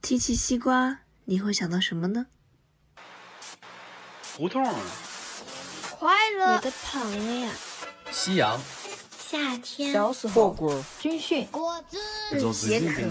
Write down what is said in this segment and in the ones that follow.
提起西瓜，你会想到什么呢？ 胡同啊， 快乐， 我的朋友， 夕阳， 夏天， 小时候， 火锅， 军训， 果子， 解渴。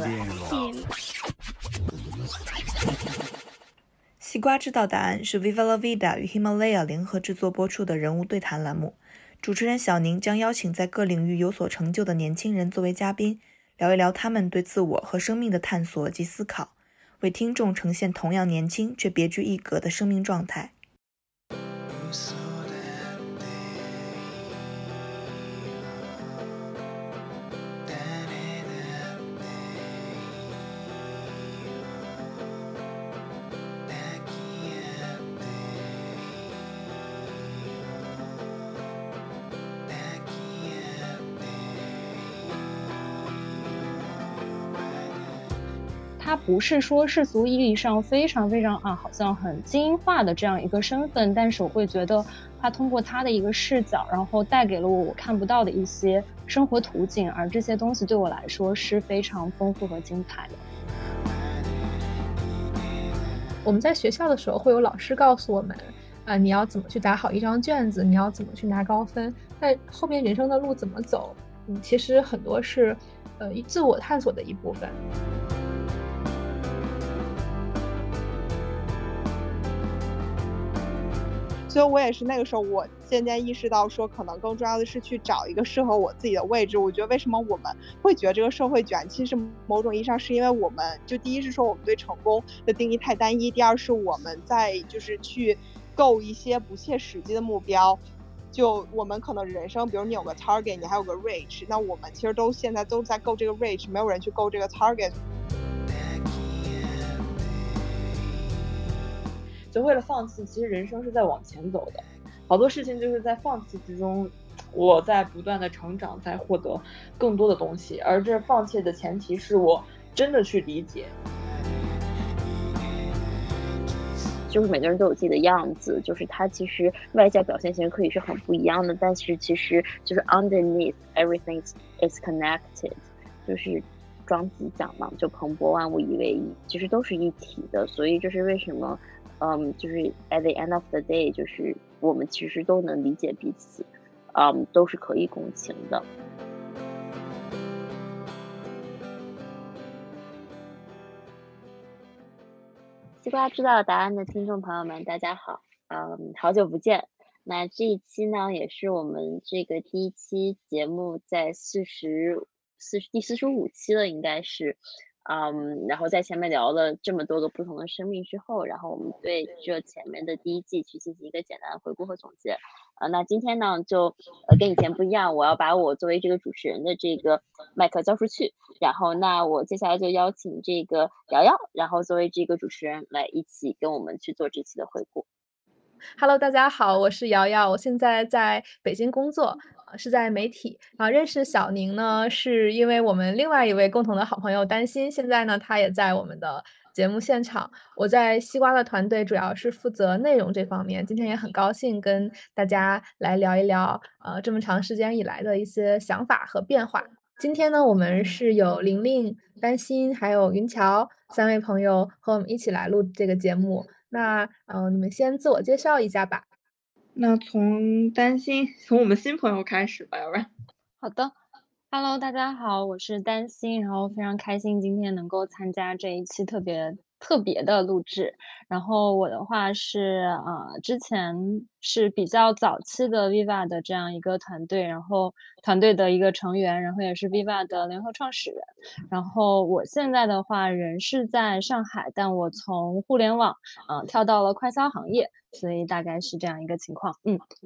西瓜知道答案是 Viva La Vida 与 Himalaya 联合制作播出的人物对谈栏目。主持人小宁将邀请在各领域有所成就的年轻人作为嘉宾，聊一聊他们对自我和生命的探索及思考，为听众呈现同样年轻却别具一格的生命状态。 他不是说世俗意义上非常好像很精英化的这样一个身份，但是我会觉得他通过他的一个视角，然后带给了我看不到的一些生活图景，而这些东西对我来说是非常丰富和精彩的。 我们在学校的时候会有老师告诉我们你要怎么去打好一张卷子，你要怎么去拿高分，但后面人生的路怎么走，其实很多是自我探索的一部分。 所以我也是那个时候，我渐渐意识到说，可能更重要的是去找一个适合我自己的位置。我觉得为什么我们会觉得这个社会卷，其实某种意义上是因为我们就第一是说我们对成功的定义太单一，第二是我们在就是去构一些不切实际的目标。就我们可能人生，比如你有个 target， 你还有个 reach， 那我们其实都现在都在构这个 reach， 没有人去构这个 target。 学会了放弃，其实人生是在往前走的，好多事情就是在放弃之中，我在不断的成长，在获得更多的东西，而这放弃的前提是我真的去理解。 就是每个人都有自己的样子，就是他其实外在表现型可以是很不一样的，但是其实就是 underneath everything is connected， 就是庄子讲嘛，就蓬勃万物以为一，其实都是一体的。所以就是为什么就是 at the end of the day， 就是我们其实都能理解彼此，都是可以共情的。西瓜知道答案的听众朋友们，大家好，好久不见。那这一期呢，也是我们这个第一期节目在第45期了，应该是。然后在前面聊了这么多个不同的生命之后，然后我们对这前面的第一季去进行一个简单的回顾和总结。那今天呢，就跟以前不一样，我要把我作为这个主持人的这个麦克交出去，然后那我接下来就邀请这个瑶瑶，然后作为这个主持人来一起跟我们去做这期的回顾。 Hello， 大家好，我是瑶瑶，我现在在北京工作，是在媒体。认识小宁呢，是因为我们另外一位共同的好朋友丹心，现在呢，他也在我们的节目现场。我在西瓜的团队主要是负责内容这方面，今天也很高兴跟大家来聊一聊，这么长时间以来的一些想法和变化。今天呢，我们是有玲玲、丹心还有云桥3位朋友和我们一起来录这个节目。那你们先自我介绍一下吧。 那从我们新朋友开始吧，要不然。 好的 ，Hello， 大家好，我是丹心，然后非常开心今天能够参加这一期特别的录制。然后我的话是之前是比较早期的 Viva 的这样一个团队，然后团队的一个成员，然后也是 Viva 的联合创始人。然后我现在的话人是在上海，但我从互联网跳到了快销行业，所以大概是这样一个情况。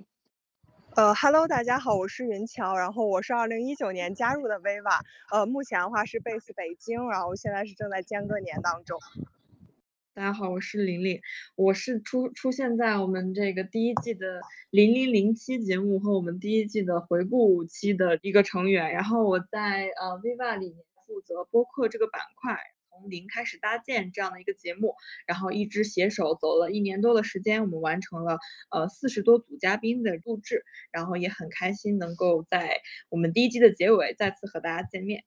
Hello， 大家好，我是云桥，然后我是2019年加入的 Viva，目前的话是 base 北京，然后现在是正在间隔年当中。 大家好，我是玲玲，我是出现在我们这个第一季的0007节目和我们第一季的回顾期的一个成员，然后我在Viva 里面负责播客这个板块，从零开始搭建这样的一个节目，然后一直携手走了1年多的时间，我们完成了40多组嘉宾的录制，然后也很开心能够在我们第一季的结尾再次和大家见面。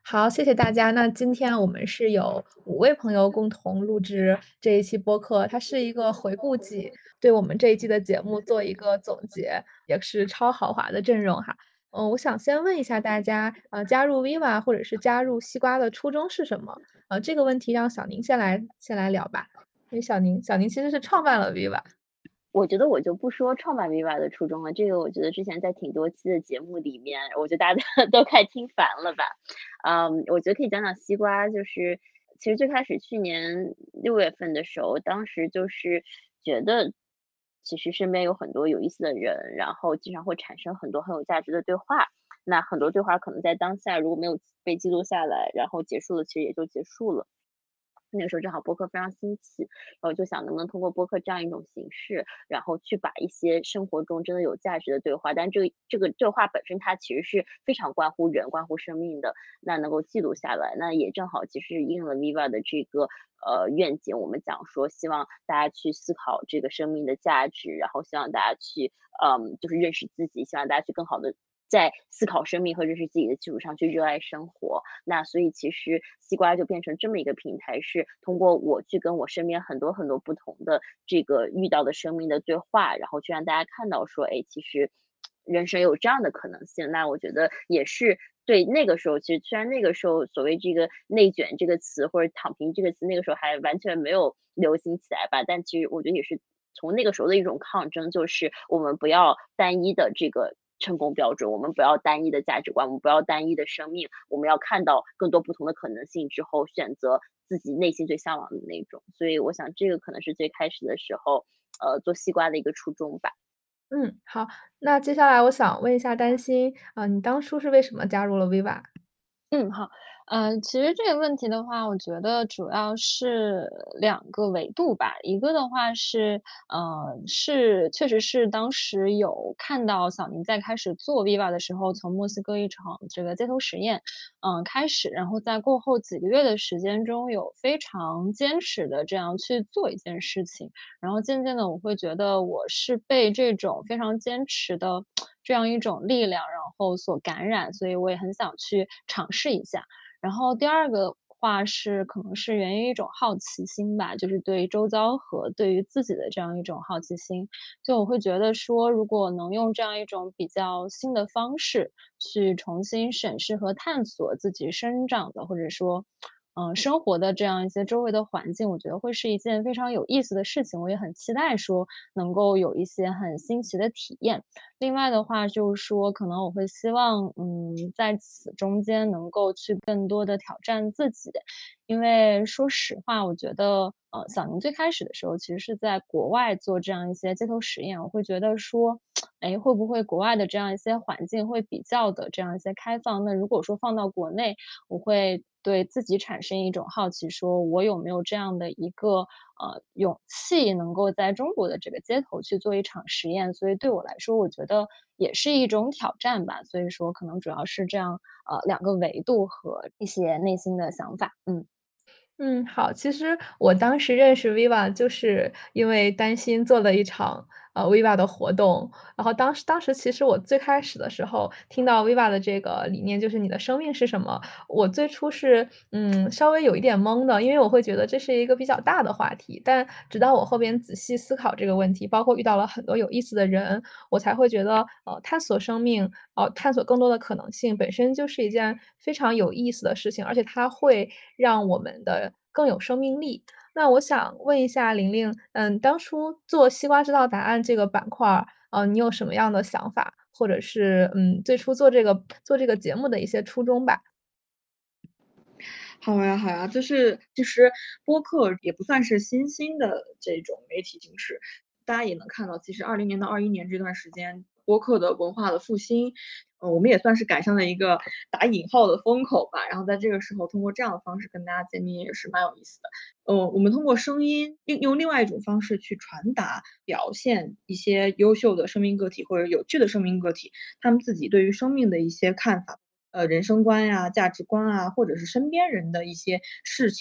好，谢谢大家。那今天我们是有5位朋友共同录制这一期播客，它是一个回顾季，对我们这一季的节目做一个总结，也是超豪华的阵容哈。我想先问一下大家，加入 Viva 或者是加入西瓜的初衷是什么？这个问题让小宁先来聊吧，因为小宁其实是创办了 Viva。 我觉得我就不说创办 Viva 的初衷了，这个我觉得之前在挺多期的节目里面，我觉得大家都快听烦了吧。我觉得可以讲讲西瓜，就是其实最开始去年6月份的时候，当时就是觉得其实身边有很多有意思的人，然后经常会产生很多很有价值的对话。那很多对话可能在当下如果没有被记录下来，然后结束了，其实也就结束了。那个时候正好播客非常兴起，然后就想能不能通过播客这样一种形式，然后去把一些生活中真的有价值的对话，但这个对话本身它其实是非常关乎人、关乎生命的，那能够记录下来，那也正好其实应了 Viva 的这个愿景，我们讲说希望大家去思考这个生命的价值，然后希望大家去就是认识自己，希望大家去更好的在思考生命和认识自己的基础上去热爱生活。那所以其实西瓜就变成这么一个平台，是通过我去跟我身边很多很多不同的这个遇到的生命的对话，然后去让大家看到说，哎，其实人生有这样的可能性。那我觉得也是对那个时候，其实虽然那个时候所谓这个内卷这个词或者躺平这个词，那个时候还完全没有流行起来吧，但其实我觉得也是从那个时候的一种抗争，就是我们不要单一的这个成功标准，我们不要单一的价值观，我们不要单一的生命，我们要看到更多不同的可能性之后，选择自己内心最向往的那种。所以我想这个可能是最开始的时候，做西瓜的一个初衷吧。 好，那接下来我想问一下丹心，你当初是为什么加入了 Viva？ 好，其实这个问题的话，我觉得主要是2个维度吧。一个的话是，确实是当时有看到小宁在开始做 Viva 的时候，从墨西哥一场这个街头实验，开始，然后在过后几个月的时间中，有非常坚持的这样去做一件事情。然后渐渐的，我会觉得我是被这种非常坚持的这样一种力量，然后所感染，所以我也很想去尝试一下。然后第二个话是可能是源于一种好奇心吧，就是对周遭和对于自己的这样一种好奇心。就我会觉得说，如果能用这样一种比较新的方式去重新审视和探索自己生长的，或者说，生活的这样一些周围的环境，我觉得会是一件非常有意思的事情。我也很期待说能够有一些很新奇的体验。另外的话就是说，可能我会希望，在此中间能够去更多的挑战自己。因为说实话，我觉得，小宁最开始的时候其实是在国外做这样一些街头实验，我会觉得说，哎，会不会国外的这样一些环境会比较的这样一些开放，那如果说放到国内，我会对自己产生一种好奇，说我有没有这样的一个，勇气，能够在中国的这个街头去做一场实验。所以对我来说，我觉得也是一种挑战吧，所以说可能主要是这样，2个维度和一些内心的想法， 好，其实我当时认识 Viva 就是因为担心做了一场Viva 的活动，然后当时其实我最开始的时候听到 Viva 的这个理念，就是你的生命是什么，我最初是稍微有一点懵的，因为我会觉得这是一个比较大的话题，但直到我后边仔细思考这个问题，包括遇到了很多有意思的人，我才会觉得探索生命，探索更多的可能性，本身就是一件非常有意思的事情，而且它会让我们的更有生命力。那我想问一下玲玲，当初做西瓜知道答案这个板块儿，你有什么样的想法，或者是最初做这个节目的一些初衷吧？ 好呀，好呀，就是其实播客也不算是新兴的这种媒体形式，大家也能看到，其实20年到21年这段时间，播客的文化的复兴，我们也算是赶上了一个打引号的风口吧。然后在这个时候，通过这样的方式跟大家见面也是蛮有意思的。我们通过声音用另外一种方式去传达、表现一些优秀的生命个体或者有趣的生命个体，他们自己对于生命的一些看法。人生观呀、价值观啊，或者是身边人的一些事情，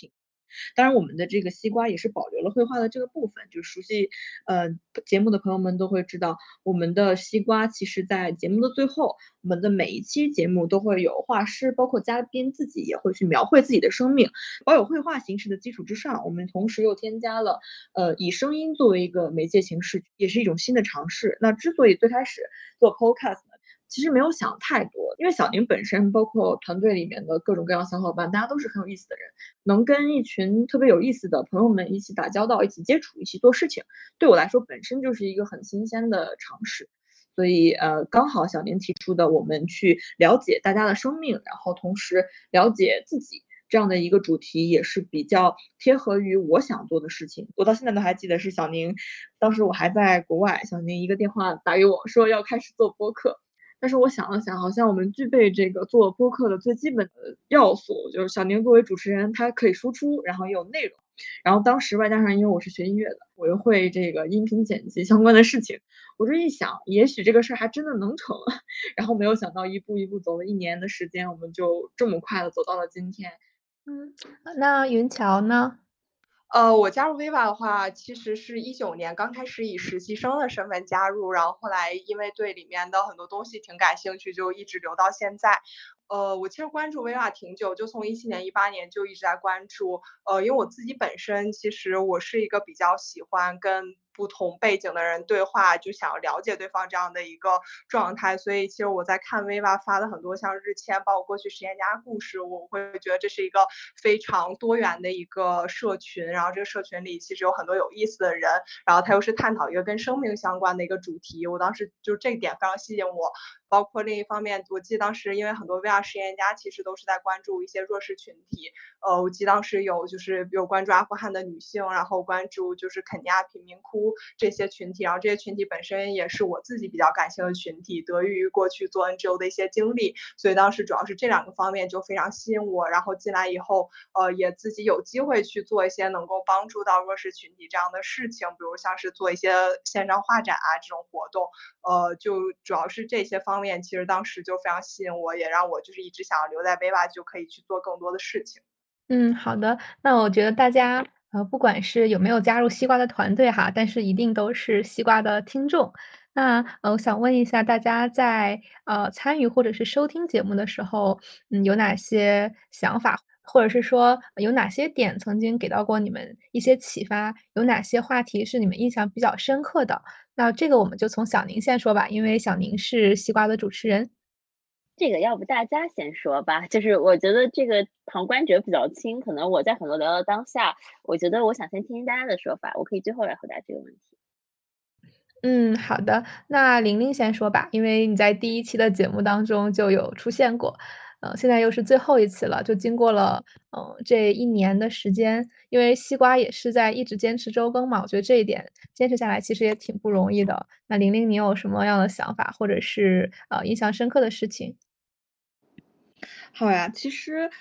当然，我们的这个西瓜也是保留了绘画的这个部分，就是熟悉节目的朋友们都会知道，我们的西瓜其实在节目的最后，我们的每一期节目都会有画师，包括嘉宾自己也会去描绘自己的生命，保有绘画形式的基础之上，我们同时又添加了以声音作为一个媒介形式，也是一种新的尝试。那之所以最开始做 podcast 呢，其实没有想太多，因为小宁本身包括团队里面的各种各样小伙伴，大家都是很有意思的人，能跟一群特别有意思的朋友们一起打交道，一起接触，一起做事情，对我来说本身就是一个很新鲜的尝试。所以刚好小宁提出的，我们去了解大家的生命，然后同时了解自己。这样的一个主题也是比较贴合于我想做的事情。我到现在都还记得是小宁，当时我还在国外，小宁一个电话打给我说要开始做播客。但是我想了想，好像我们具备这个做播客的最基本的要素，就是小宁作为主持人，他可以输出，然后也有内容。然后当时外加上因为我是学音乐的，我又会这个音频剪辑相关的事情，我这一想，也许这个事儿还真的能成。然后没有想到一步一步走了1年的时间，我们就这么快的走到了今天。 那云桥呢？ 我加入 Viva 的话，其实是19年刚开始以实习生的身份加入，然后后来因为对里面的很多东西挺感兴趣，就一直留到现在。我其实关注 Viva 挺久，就从17年、18年就一直在关注。因为我自己本身其实我是一个比较喜欢跟不同背景的人对话，就想要了解对方这样的一个状态，所以其实我在看 Viva 发的很多像日签，包括过去实验家故事，我会觉得这是一个非常多元的一个社群，然后这个社群里其实有很多有意思的人，然后它又是探讨一个跟生命相关的一个主题，我当时就这一点非常吸引我。包括另一方面，我记得当时因为很多 VR 实验家其实都是在关注一些弱势群体，我记得当时有关注阿富汗的女性，然后关注就是肯尼亚贫民窟这些群体，然后这些群体本身也是我自己比较感兴趣的群体，得益于过去做 NGO 的一些经历，所以当时主要是这2个方面就非常吸引我，然后进来以后，也自己有机会去做一些能够帮助到弱势群体这样的事情，比如像是做一些线上画展啊这种活动，就主要是这些方面，其实当时就非常吸引我，也让我就是一直想要留在 Viva 就可以去做更多的事情。 好的。那我觉得大家不管是有没有加入西瓜的团队哈，但是一定都是西瓜的听众。那我想问一下大家在参与或者是收听节目的时候，有哪些想法，或者是说有哪些点曾经给到过你们一些启发？有哪些话题是你们印象比较深刻的？那这个我们就从小宁先说吧，因为小宁是西瓜的主持人。 这个要不大家先说吧，就是我觉得这个旁观者比较清，可能我在很多聊到当下，我觉得我想先听听大家的说法，我可以最后来回答这个问题。 好的，那玲玲先说吧，因为你在第1期的节目当中就有出现过，现在又是最后一次了，就经过了这1年的时间，因为西瓜也是在一直坚持周更嘛，我觉得这一点坚持下来其实也挺不容易的。那玲玲，你有什么样的想法，或者是印象深刻的事情？ 好呀，其实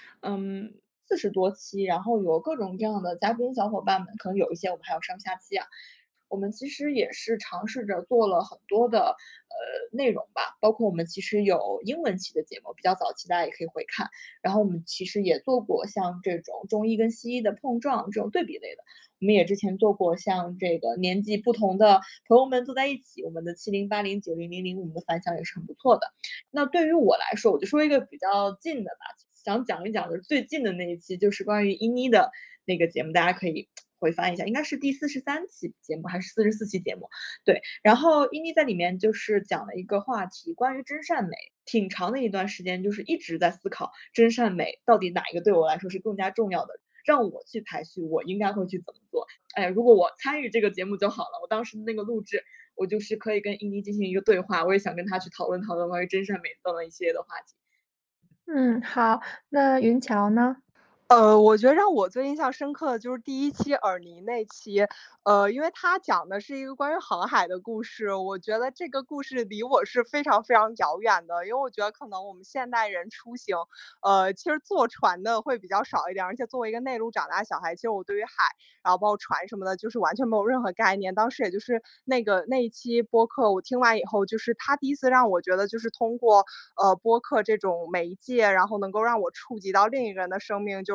40多期，然后有各种各样的嘉宾小伙伴们，可能有一些我们还有上下期啊。我们其实也是尝试着做了很多的内容吧，包括我们其实有英文期的节目，比较早期大家也可以回看。然后我们其实也做过像这种中医跟西医的碰撞这种对比类的，我们也之前做过像这个年纪不同的朋友们坐在一起，我们的70、80、90、00，我们的反响也是很不错的。那对于我来说，我就说一个比较近的吧，想讲一讲的最近的那一期，就是关于伊妮的那个节目，大家可以回翻一下，应该是第43期节目还是44期节目。对，然后伊妮在里面就是讲了一个话题，关于真善美，挺长的一段时间，就是一直在思考真善美到底哪一个对我来说是更加重要的，让我去排序，我应该会去怎么做。哎，如果我参与这个节目就好了。我当时的那个录制，我就是可以跟伊妮进行一个对话，我也想跟她去讨论讨论关于真善美等等一系列的话题。 好，那云桥呢？ 我觉得让我最印象深刻的就是第1期尔尼那期，因为它讲的是一个关于航海的故事，我觉得这个故事离我是非常非常遥远的，因为我觉得可能我们现代人出行，其实坐船的会比较少一点，而且作为一个内陆长大小孩，其实我对于海，然后包括船什么的，就是完全没有任何概念。当时也就是那一期播客，我听完以后，就是他第一次让我觉得，就是通过播客这种媒介，然后能够让我触及到另一个人的生命，就是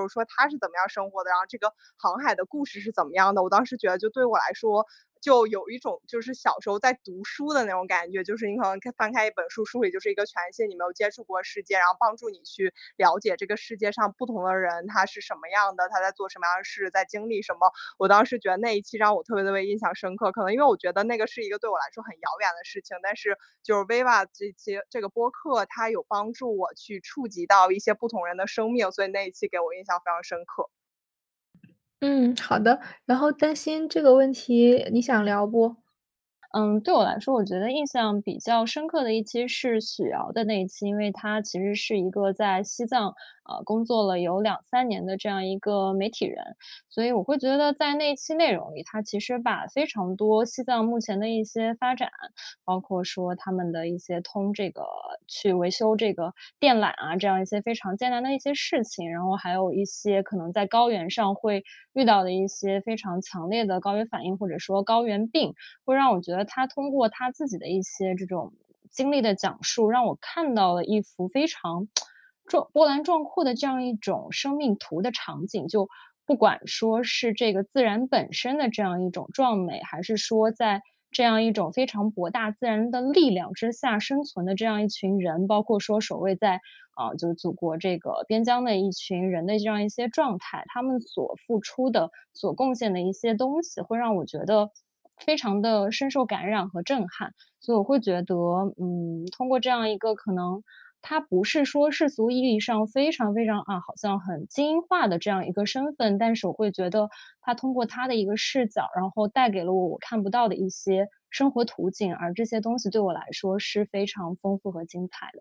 就是说他是怎么样生活的，然后这个航海的故事是怎么样的。我当时觉得就对我来说就有一种就是小时候在读书的那种感觉，就是你可能翻开一本书，书里就是一个全新你没有接触过的世界，然后帮助你去了解这个世界上不同的人他是什么样的，他在做什么样的事，在经历什么。我当时觉得那一期让我特别印象深刻，可能因为我觉得那个是一个对我来说很遥远的事情，但是就是 Viva 这个播客它有帮助我去触及到一些不同人的生命，所以那一期给我印象非常深刻。 好的。然后担心这个问题你想聊不？ 对我来说，我觉得印象比较深刻的一期是许瑶的那一期，因为她其实是一个在西藏工作了有2、3年的这样一个媒体人，所以我会觉得在那一期内容里，她其实把非常多西藏目前的一些发展，包括说他们的一些去维修这个电缆啊，这样一些非常艰难的一些事情，然后还有一些可能在高原上会遇到的一些非常强烈的高原反应，或者说高原病，会让我觉得他通过他自己的一些这种经历的讲述，让我看到了一幅非常波澜壮阔的这样一种生命图的场景。就不管说是这个自然本身的这样一种壮美，还是说在这样一种非常博大自然的力量之下生存的这样一群人，包括说守卫在就是祖国这个边疆的一群人的这样一些状态，他们所付出的、所贡献的一些东西，会让我觉得非常的深受感染和震撼。所以我会觉得，通过这样一个可能他不是说世俗意义上非常非常好像很精英化的这样一个身份，但是我会觉得他通过他的一个视角，然后带给了我看不到的一些生活图景，而这些东西对我来说是非常丰富和精彩的。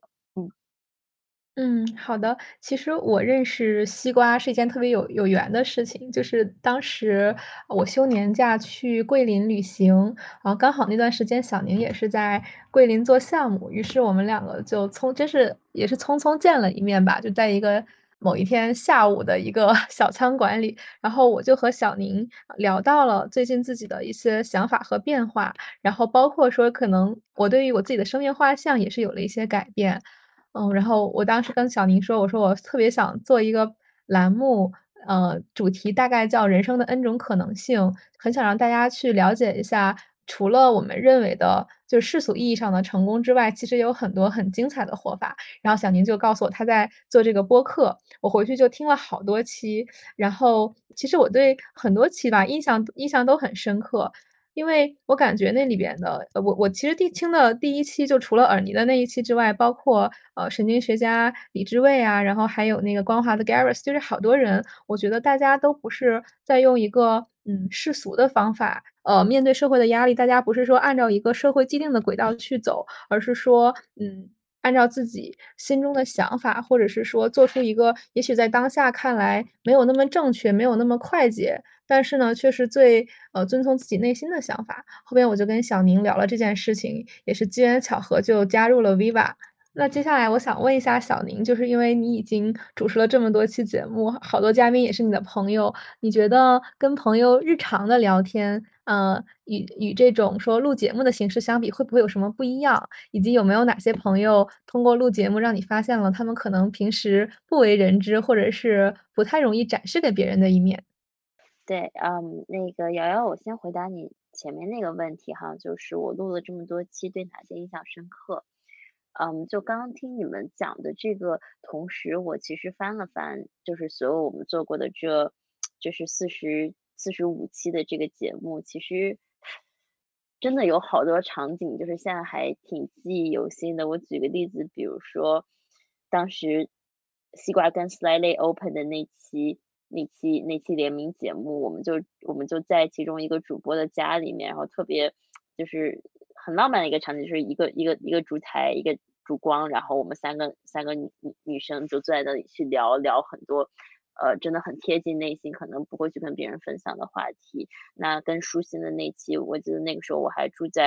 好的。其实我认识西瓜是一件特别有缘的事情，就是当时我休年假去桂林旅行，然后刚好那段时间小宁也是在桂林做项目，于是我们两个就也是匆匆见了一面吧，就在一个某一天下午的一个小餐馆里，然后我就和小宁聊到了最近自己的一些想法和变化，然后包括说可能我对于我自己的生命画像也是有了一些改变。然后我当时跟小宁说，我说我特别想做一个栏目，主题大概叫“人生的 N 种可能性”，很想让大家去了解一下，除了我们认为的就是世俗意义上的成功之外，其实有很多很精彩的活法。然后小宁就告诉我他在做这个播客，我回去就听了好多期，然后其实我对很多期吧，印象都很深刻。因为我感觉那里边的我其实听的第一期就除了尔尼的那一期之外，包括，神经学家李志卫啊，然后还有那个光华的 Gareth，就是好多人，我觉得大家都不是在用一个，世俗的方法，面对社会的压力，大家不是说按照一个社会既定的轨道去走，而是说，按照自己心中的想法，或者是说做出一个也许在当下看来没有那么正确，没有那么快捷，但是呢，却是最，遵从自己内心的想法。后边我就跟小宁聊了这件事情，也是机缘巧合就加入了 Viva。那接下来我想问一下小宁，就是因为你已经主持了这么多期节目，好多嘉宾也是你的朋友，你觉得跟朋友日常的聊天，与这种说录节目的形式相比，会不会有什么不一样？以及有没有哪些朋友通过录节目让你发现了他们可能平时不为人知，或者是不太容易展示给别人的一面？ 对，那个瑶瑶，我先回答你前面那个问题哈，就是我录了这么多期，对哪些印象深刻？就刚刚听你们讲的这个同时，我其实翻了翻，就是所有我们做过的就是45期的这个节目，其实真的有好多场景，就是现在还挺记忆犹新的。我举个例子，比如说当时西瓜跟 Slightly Open 的那期联名节目，我们就在其中一个主播的家里面，然后特别就是很浪漫的一个场景，就是一个烛台，一个烛光，然后我们三个女生就坐在那里去聊很多，真的很贴近内心，可能不会去跟别人分享的话题。那跟舒心的那期，我记得那个时候我还住在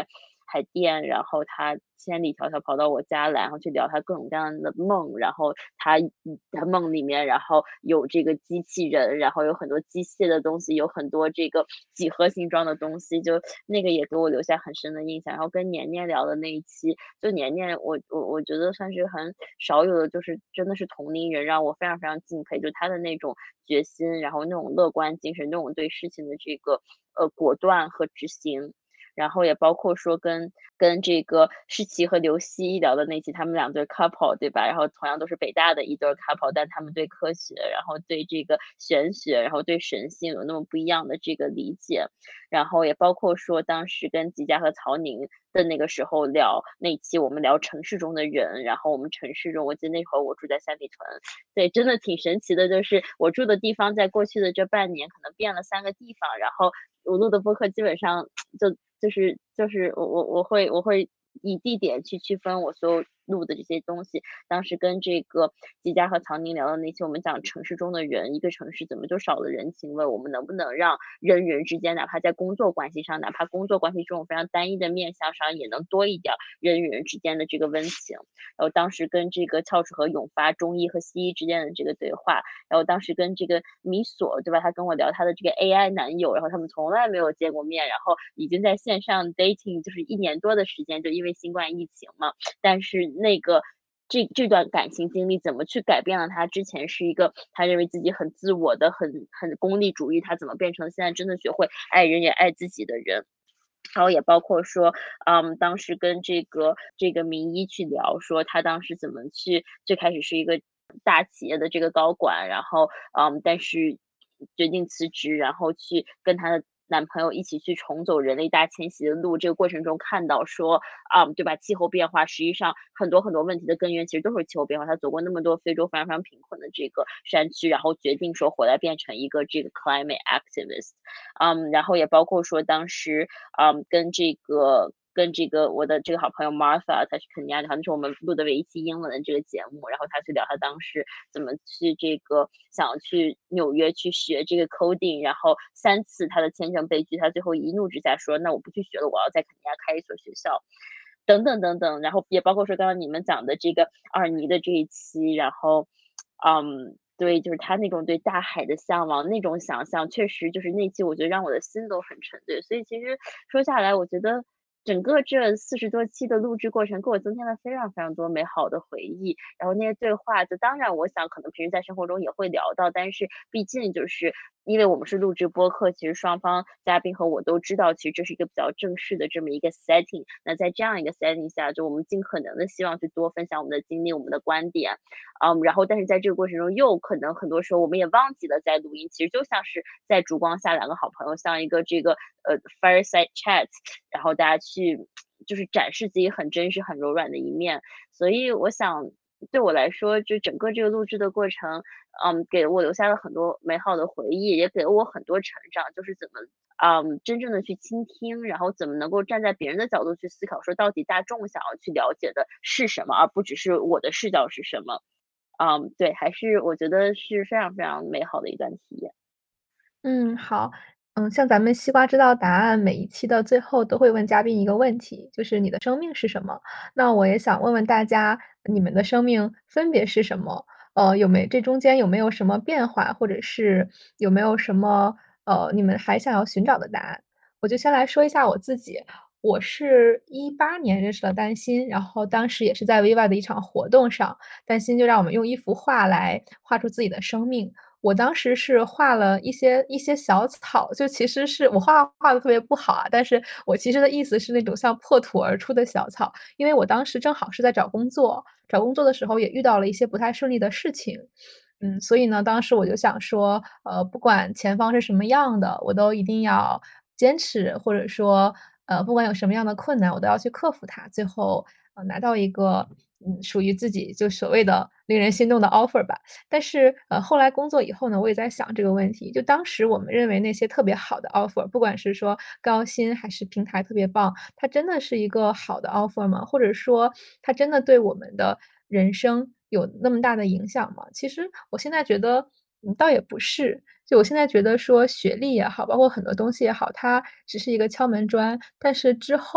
海淀，然后他千里迢迢跑到我家来，然后去聊他各种各样的梦，然后他梦里面，然后有这个机器人，然后有很多机械的东西，有很多这个几何形状的东西，就那个也给我留下很深的印象。然后跟年年聊的那一期，就年年我觉得算是很少有的，就是真的是同龄人让我非常非常敬佩，就他的那种决心，然后那种乐观精神，那种对事情的这个果断和执行。然后也包括说跟这个诗琪和刘希聊的那期，他们两对 couple 对吧？然后同样都是北大的一对 couple，但他们对科学，然后对这个玄学，然后对神性有那么不一样的这个理解。然后也包括说当时跟吉佳和曹宁的那个时候聊那一期，我们聊城市中的人，然后我们城市中，我记得那会儿我住在三里屯，对，真的挺神奇的，就是我住的地方在过去的这半年可能变了3个地方，然后我录的播客基本上就是我会以地点去区分我所有录的这些东西。当时跟这个吉佳和曹宁聊的那期，我们讲城市中的人，一个城市怎么就少了人情味，我们能不能让人与人之间，哪怕在工作关系上，哪怕工作关系这种非常单一的面向上，也能多一点人与人之间的这个温情。然后当时跟这个翘楚和永发中医和西医之间的这个对话，然后当时跟这个米索对吧，他跟我聊他的这个 AI 男友，然后他们从来没有见过面，然后已经在线上 dating 就是1年多的时间，就因为新冠疫情嘛，但是那个这段感情经历怎么去改变了他之前是一个他认为自己很自我的很功利主义，他怎么变成现在真的学会爱人也爱自己的人。然后也包括说，当时跟这个名医去聊，说他当时怎么去，最开始是一个大企业的这个高管，然后但是决定辞职，然后去跟他的男朋友一起去重走人类大迁徙的路。这个过程中看到说，对吧？气候变化实际上很多很多问题的根源其实都是气候变化。他走过那么多非洲非常非常贫困的这个山区，然后决定说回来变成一个这个 climate activist。然后也包括说当时跟这个我的这个好朋友 Martha，她是肯尼亚的，那是我们录的唯一期英文的这个节目，然后她去聊她当时怎么去这个想要去纽约去学这个 coding，然后3次她的签证被拒，她最后一怒之下说，那我不去学了，我要在肯尼亚开一所学校。等等等等，然后也包括说刚刚你们讲的这个二妮的这一期，然后，对，就是他那种对大海的向往，那种想象，确实就是那期我觉得让我的心都很沉。对，所以其实说下来，我觉得整个这40多期的录制过程，给我增添了非常非常多美好的回忆。然后那些对话，就当然我想可能平时在生活中也会聊到，但是毕竟就是因为我们是录制播客，其实双方嘉宾和我都知道，其实这是一个比较正式的这么一个 setting。那在这样一个 setting 下，就我们尽可能的希望去多分享我们的经历、我们的观点，然后但是在这个过程中，又可能很多时候我们也忘记了在录音，其实就像是在烛光下两个好朋友，像一个这个fireside chat，然后大家去就是展示自己很真实、很柔软的一面。所以我想，对我来说，就整个这个录制的过程，给我留下了很多美好的回忆，也给了我很多成长，就是怎么。真正的去倾听，然后怎么能够站在别人的角度去思考，说到底大众想要去了解的是什么，而不只是我的视角是什么。对，还是我觉得是非常非常美好的一段体验。 好。像咱们西瓜知道答案，每一期的最后都会问嘉宾一个问题，就是你的生命是什么？那我也想问问大家，你们的生命分别是什么？这中间有没有什么变化，或者是有没有什么你们还想要寻找的答案？我就先来说一下我自己，我是18年认识了丹心，然后当时也是在 Viva 的一场活动上，丹心就让我们用一幅画来画出自己的生命。我当时是画了一些小草，就其实是我画的特别不好啊，但是我其实的意思是那种像破土而出的小草。因为我当时正好是在找工作，找工作的时候也遇到了一些不太顺利的事情。所以呢，当时我就想说，不管前方是什么样的，我都一定要坚持，或者说，不管有什么样的困难，我都要去克服它，最后，拿到一个，属于自己就所谓的令人心动的 offer 吧。但是，后来工作以后呢，我也在想这个问题，就当时我们认为那些特别好的 offer，不管是说高薪还是平台特别棒，它真的是一个好的 offer 吗？或者说它真的对我们的人生有那么大的影响吗？其实我现在觉得，倒也不是。就我现在觉得说学历也好，包括很多东西也好，它只是一个敲门砖，但是之后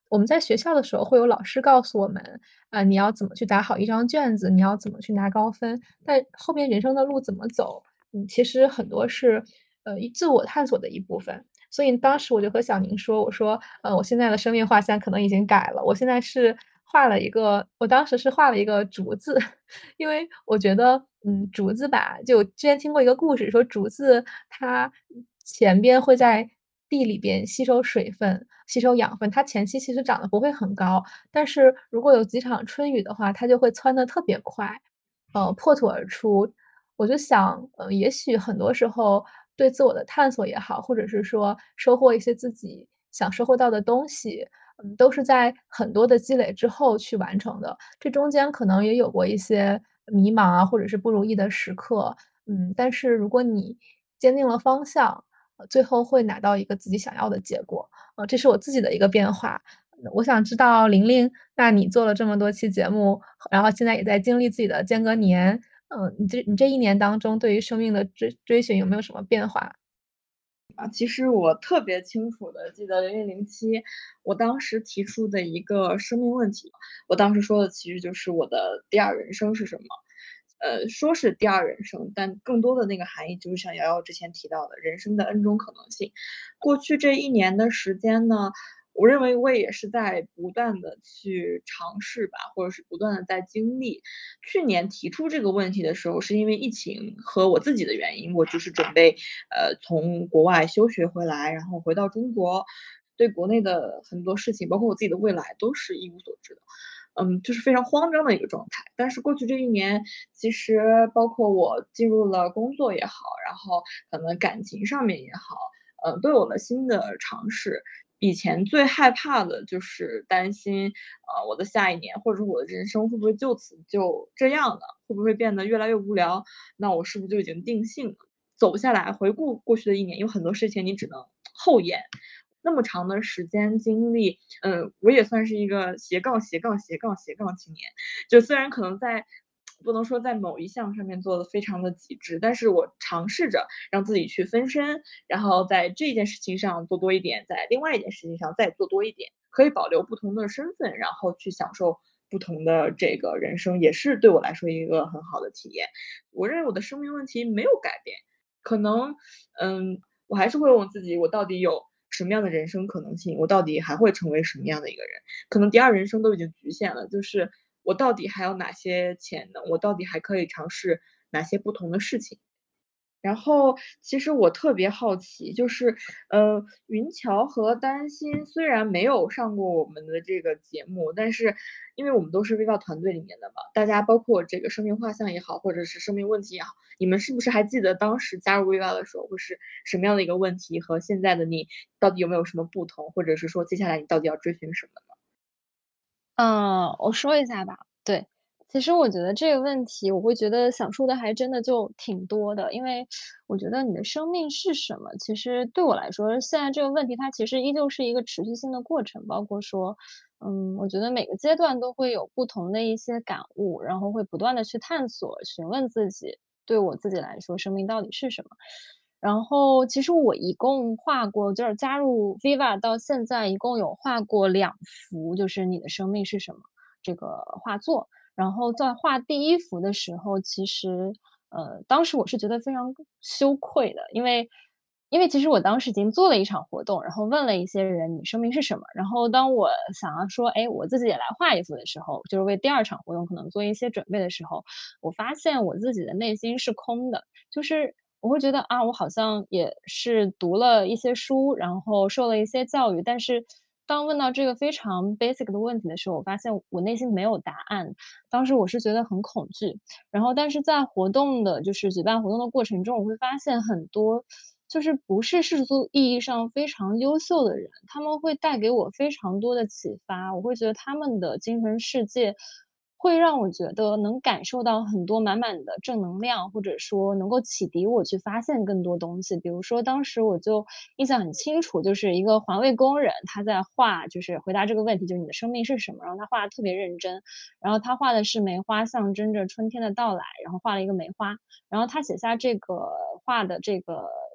我们在学校的时候会有老师告诉我们，你要怎么去打好一张卷子，你要怎么去拿高分，但后面人生的路怎么走，其实很多是，自我探索的一部分。所以当时我就和小宁说，我说，我现在的生命画像可能已经改了，我现在是我当时是画了一个竹子，因为我觉得，竹子吧，就之前听过一个故事，说竹子它前边会在地里边吸收水分、吸收养分，它前期其实长得不会很高，但是如果有几场春雨的话，它就会蹿得特别快，破土而出。我就想，也许很多时候对自我的探索也好，或者是说收获一些自己想收获到的东西，都是在很多的积累之后去完成的。这中间可能也有过一些迷茫啊，或者是不如意的时刻，但是如果你坚定了方向，最后会拿到一个自己想要的结果。这是我自己的一个变化。我想知道玲玲，那你做了这么多期节目，然后现在也在经历自己的间隔年，你这一年当中对于生命的追寻有没有什么变化？ 其实我特别清楚的记得0007，我当时提出的一个生命问题，我当时说的其实就是我的第二人生是什么。说是第二人生，但更多的那个含义就是像瑶瑶之前提到的人生的 N 种可能性。过去这一年的时间呢，我认为我也是在不断的去尝试吧，或者是不断的在经历。去年提出这个问题的时候，是因为疫情和我自己的原因，我就是准备从国外休学回来，然后回到中国，对国内的很多事情，包括我自己的未来，都是一无所知的。就是非常慌张的一个状态。但是过去这一年，其实包括我进入了工作也好，然后可能感情上面也好，都有了新的尝试。以前最害怕的就是担心，我的下一年或者我的人生会不会就此就这样了，会不会变得越来越无聊？那我是不是就已经定性了？走下来，回顾过去的一年，有很多事情你只能后延。那么长的时间经历，我也算是一个斜杠青年。就虽然可能不能说在某一项上面做的非常的极致，但是我尝试着让自己去分身，然后在这件事情上做多一点，在另外一件事情上再做多一点，可以保留不同的身份，然后去享受不同的这个人生，也是对我来说一个很好的体验。我认为我的生命问题没有改变，可能，我还是会问我自己，我到底有什么样的人生可能性？我到底还会成为什么样的一个人？可能第二人生都已经局限了，就是我到底还有哪些潜能？我到底还可以尝试哪些不同的事情？然后其实我特别好奇，就是，云桥和丹心虽然没有上过我们的这个节目，但是因为我们都是 Viva 团队里面的嘛，大家包括这个生命画像也好，或者是生命问题也好，你们是不是还记得当时加入 Viva 的时候会是什么样的一个问题，和现在的你到底有没有什么不同，或者是说接下来你到底要追寻什么呢？ 我说一下吧。对，其实我觉得这个问题，我会觉得想说的还真的就挺多的。因为我觉得你的生命是什么，其实对我来说，现在这个问题它其实依旧是一个持续性的过程。包括说，我觉得每个阶段都会有不同的一些感悟，然后会不断的去探索、询问自己，对我自己来说，生命到底是什么。然后其实我一共画过就是加入 Viva 到现在一共有画过2幅，就是《你的生命是什么》这个画作。然后在画第1幅的时候，其实，当时我是觉得非常羞愧的。因为其实我当时已经做了一场活动，然后问了一些人："你生命是什么？"然后当我想要说：“哎，我自己也来画一幅的时候，就是为第2场活动可能做一些准备的时候，我发现我自己的内心是空的。就是我会觉得，啊，我好像也是读了一些书，然后受了一些教育，但是当问到这个非常 basic 的问题的时候，我发现我内心没有答案。当时我是觉得很恐惧。然后但是在就是举办活动的过程中，我会发现很多就是不是世俗意义上非常优秀的人，他们会带给我非常多的启发。我会觉得他们的精神世界会让我觉得能感受到很多满满的正能量，或者说能够启迪我去发现更多东西。比如说当时我就印象很清楚，就是一个环卫工人，他在画就是回答这个问题，就是你的生命是什么？然后他画得特别认真，然后他画的是梅花象征着春天的到来，然后画了一个梅花。然后他写下这个画的这个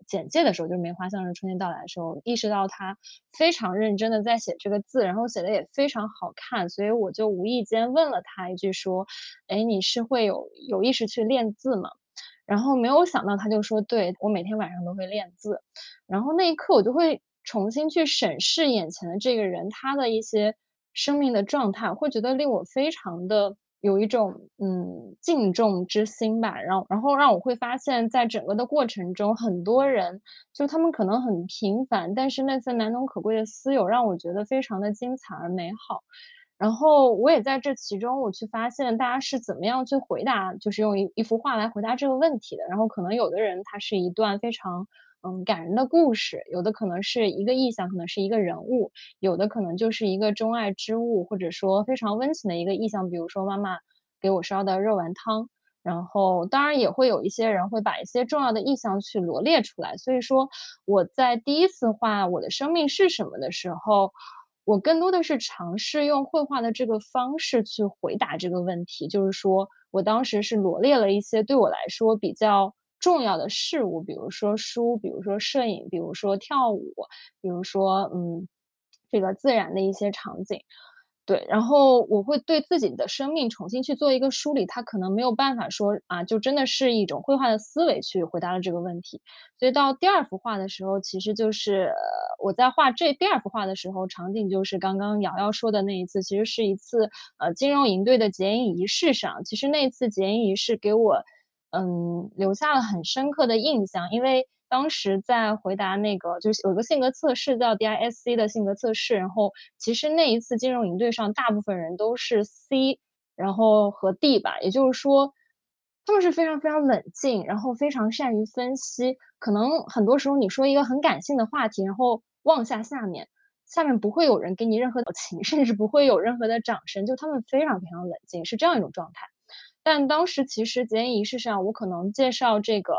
简介的时候，就是梅花向日春天到来的时候，意识到他非常认真的在写这个字，然后写的也非常好看，所以我就无意间问了他一句说：“哎，你是会有意识去练字吗？”然后没有想到他就说：“对，我每天晚上都会练字。”然后那一刻我就会重新去审视眼前的这个人，他的一些生命的状态，会觉得令我非常的有一种敬重之心吧。然后让我会发现在整个的过程中，很多人就他们可能很平凡，但是那份难能可贵的私有让我觉得非常的精彩而美好。然后我也在这其中，我去发现大家是怎么样去回答，就是用一幅画来回答这个问题的。然后可能有的人他是一段非常感人的故事，有的可能是一个意象，可能是一个人物，有的可能就是一个钟爱之物，或者说非常温情的一个意象，比如说妈妈给我烧的肉丸汤。然后当然也会有一些人会把一些重要的意象去罗列出来。所以说我在第一次画我的生命是什么的时候，我更多的是尝试用绘画的这个方式去回答这个问题。就是说我当时是罗列了一些对我来说比较重要的事物，比如说书，比如说摄影，比如说跳舞，比如说这个自然的一些场景。对，然后我会对自己的生命重新去做一个梳理，它可能没有办法说啊，就真的是一种绘画的思维去回答了这个问题。所以到第二幅画的时候，其实就是我在画这第二幅画的时候，场景就是刚刚瑶瑶说的那一次，其实是一次金融营队的结营仪式上。其实那次结营仪式给我留下了很深刻的印象，因为当时在回答那个就是有个性格测试叫 DISC 的性格测试，然后其实那一次金融营队上大部分人都是 C，然后和 D 吧，也就是说他们是非常非常冷静，然后非常善于分析。可能很多时候你说一个很感性的话题，然后望下下面，下面不会有人给你任何表情，甚至不会有任何的掌声，就他们非常非常冷静，是这样一种状态。但当时其实结营仪式上，我可能介绍这个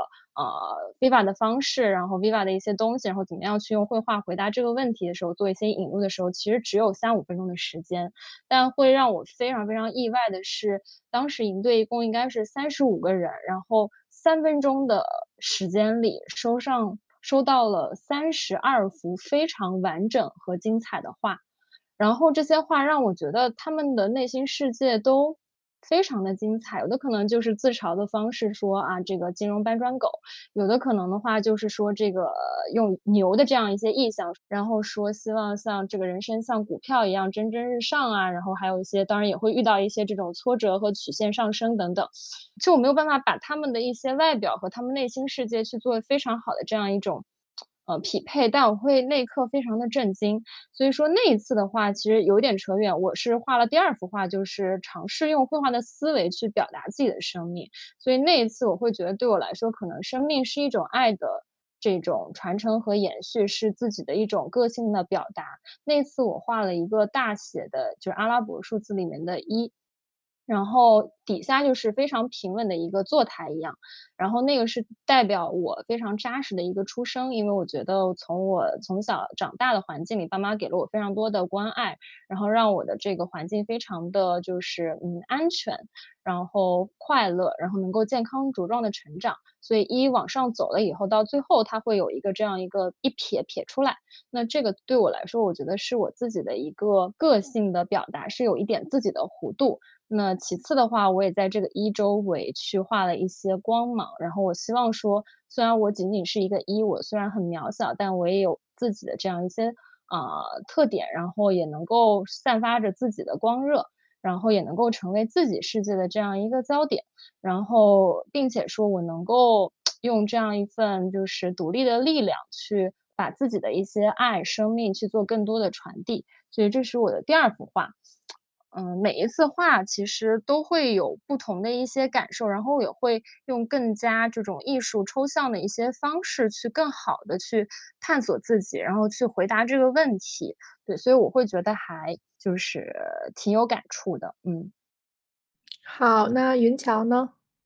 Viva 的方式，然后 Viva 的一些东西，然后怎么样去用绘画回答这个问题的时候，做一些引入的时候，其实只有3-5分钟的时间。但会让我非常非常意外的是，当时营队一共应该是35个人，然后3分钟的时间里收到了32幅非常完整和精彩的画。然后这些画让我觉得他们的内心世界都非常的精彩，有的可能就是自嘲的方式说啊，这个金融搬砖狗，有的可能的话就是说这个用牛的这样一些意象，然后说希望像这个人生像股票一样蒸蒸日上啊，然后还有一些当然也会遇到一些这种挫折和曲线上升等等。就我没有办法把他们的一些外表和他们内心世界去做非常好的这样一种匹配，但我会那一刻非常的震惊。所以说那一次的话其实有点扯远，我是画了第2幅画，就是尝试用绘画的思维去表达自己的生命。所以那一次我会觉得对我来说，可能生命是一种爱的这种传承和延续，是自己的一种个性的表达。那次我画了一个大写的就是阿拉伯数字里面的1，然后底下就是非常平稳的一个坐台一样，然后那个是代表我非常扎实的一个出生。因为我觉得从我从小长大的环境里，爸妈给了我非常多的关爱，然后让我的这个环境非常的就是安全，然后快乐，然后能够健康茁壮的成长。所以1往上走了以后，到最后它会有一个这样一个一撇出来，那这个对我来说，我觉得是我自己的一个个性的表达，是有一点自己的弧度。那其次的话，我也在这个1周围去画了一些光芒，然后我希望说，虽然我仅仅是一个1，我虽然很渺小，但我也有自己的这样一些特点，然后也能够散发着自己的光热，然后也能够成为自己世界的这样一个焦点。然后并且说我能够用这样一份就是独立的力量去把自己的一些爱、生命去做更多的传递。所以这是我的第2幅画。每一次画其实都会有不同的一些感受，然后也会用更加这种艺术抽象的一些方式去更好的去探索自己，然后去回答这个问题。对，所以我会觉得还就是挺有感触的。 好，那云桥呢？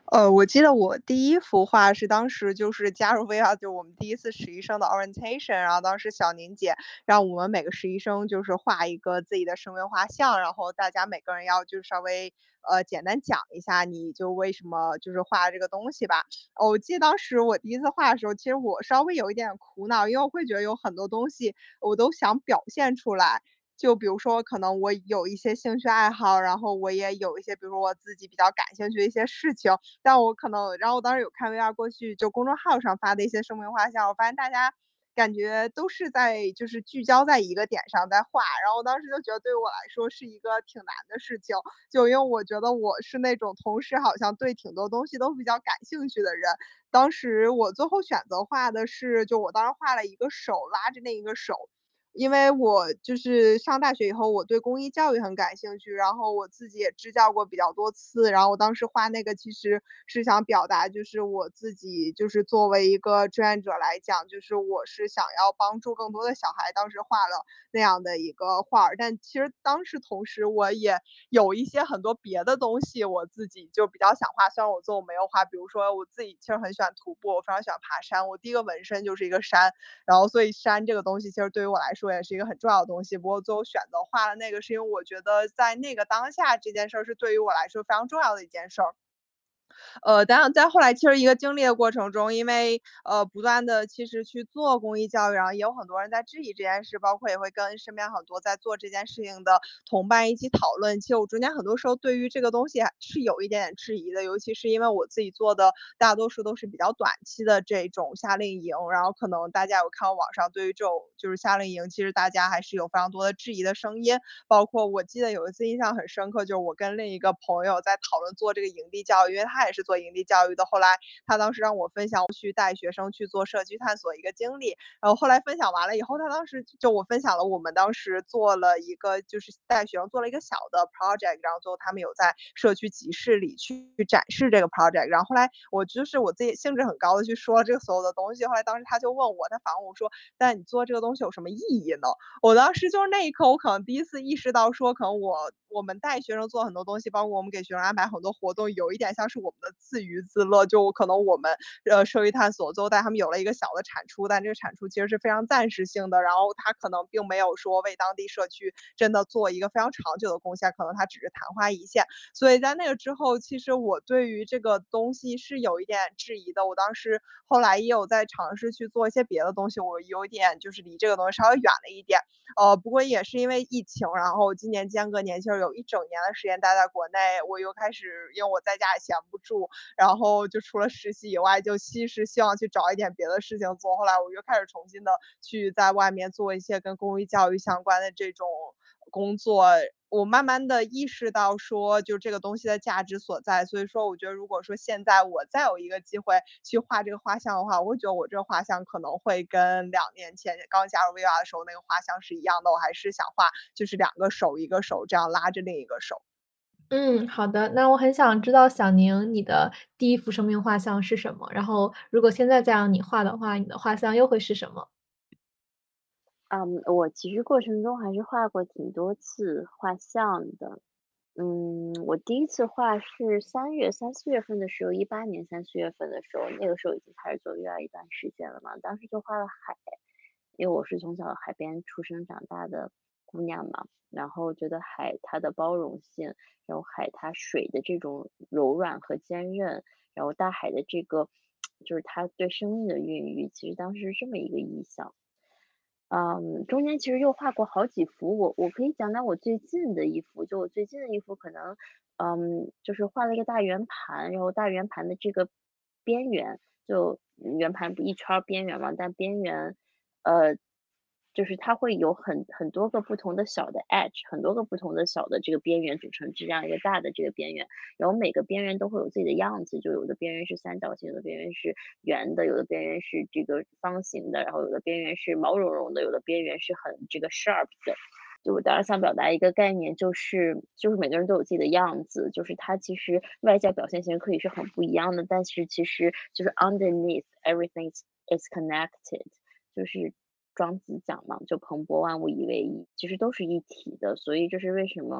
我记得我第一幅画是当时就是加入 VR，就我们第一次实习生的 orientation，然后当时小宁姐让我们每个实习生就是画一个自己的生命画像，然后大家每个人要就稍微简单讲一下你就为什么就是画这个东西吧。我记得当时我第一次画的时候，其实我稍微有一点苦恼，因为我会觉得有很多东西我都想表现出来。就比如说可能我有一些兴趣爱好，然后我也有一些比如说我自己比较感兴趣的一些事情，但我可能然后我当时有看 VR 过去就公众号上发的一些生命画像，我发现大家感觉都是在就是聚焦在一个点上在画，然后我当时就觉得对于我来说是一个挺难的事情，就因为我觉得我是那种同时好像对挺多东西都比较感兴趣的人。当时我最后选择画的是，就我当时画了一个手拉着另一个手，因为我就是上大学以后，我对公益教育很感兴趣，然后我自己也支教过比较多次，然后我当时画那个其实是想表达，就是我自己就是作为一个志愿者来讲，就是我是想要帮助更多的小孩，当时画了那样的一个画儿。但其实当时同时我也有一些很多别的东西，我自己就比较想画，虽然我最后没有画，比如说我自己其实很喜欢徒步，我非常喜欢爬山，我第一个纹身就是一个山，然后所以山这个东西其实对于我来说也是一个很重要的东西。不过最后选择画了那个，是因为我觉得在那个当下这件事儿是对于我来说非常重要的一件事儿。当然在后来其实一个经历的过程中，因为不断的其实去做公益教育，然后也有很多人在质疑这件事，包括也会跟身边很多在做这件事情的同伴一起讨论。其实我中间很多时候对于这个东西还是有一点点质疑的，尤其是因为我自己做的大多数都是比较短期的这种夏令营，然后可能大家有看网上对于这种就是夏令营，其实大家还是有非常多的质疑的声音，包括我记得有一次印象很深刻，就是我跟另一个朋友在讨论做这个营地教育，因为他也是做营地教育的。后来他当时让我分享去带学生去做社区探索一个经历，然后后来分享完了以后，他当时就我分享了我们当时做了一个就是带学生做了一个小的 project，然后最后他们有在社区集市里去展示这个 project，然后后来我就是我自己兴致很高的去说这个所有的东西，后来当时他就问我，他反问我说，但你做这个东西有什么意义呢？我当时就是那一刻，我可能第一次意识到说，可能我们带学生做很多东西，包括我们给学生安排很多活动，有一点像是我们的自娱自乐。就可能我们社区探索最后带他们有了一个小的产出，但这个产出其实是非常暂时性的，然后他可能并没有说为当地社区真的做一个非常长久的贡献，可能他只是昙花一现。所以在那个之后，其实我对于这个东西是有一点质疑的。我当时后来也有在尝试去做一些别的东西，我有一点就是离这个东西稍微远了一点。不过也是因为疫情，然后今年间隔年，其实有一整年的时间待在国内，我又开始因为我在家也闲不住，然后就除了实习以外，就其实希望去找一点别的事情做。后来我又开始重新的去在外面做一些跟公益教育相关的这种工作。我慢慢的意识到说，就这个东西的价值所在，所以说我觉得如果说现在我再有一个机会去画这个画像的话，我会觉得我这个画像可能会跟2年前刚加入 VR 的时候那个画像是一样的，我还是想画就是2个手一个手这样拉着另一个手。 好的。那我很想知道小宁你的第一幅生命画像是什么？然后如果现在再让你画的话，你的画像又会是什么？ 我其实过程中还是画过挺多次画像的。我第一次画是3、4月份的时候，18年3、4月份的时候，那个时候已经开始做 VR 一段时间了嘛。当时就画了海，因为我是从小海边出生长大的姑娘嘛，然后觉得海它的包容性，然后海它水的这种柔软和坚韧，然后大海的这个就是它对生命的孕育，其实当时是这么一个意象。中间其实又画过好几幅，我可以讲讲我最近的一幅，就我最近的一幅可能，就是画了一个大圆盘，然后大圆盘的这个边缘，就圆盘不一圈儿边缘嘛，但边缘，呃，就是它会有很多个不同的小的 edge，很多个不同的小的这个边缘组成这样一个大的这个边缘。然后每个边缘都会有自己的样子，就有的边缘是三角形，有的边缘是圆的，有的边缘是这个方形的，然后有的边缘是毛茸茸的，有的边缘是很这个 sharp 的。就我当时想表达一个概念，就是每个人都有自己的样子，就是它其实外在表现形式可以是很不一样的，但是其实就是 underneath everything is connected，就是庄子讲嘛，就蓬勃万物以为一，其实都是一体的。所以这是为什么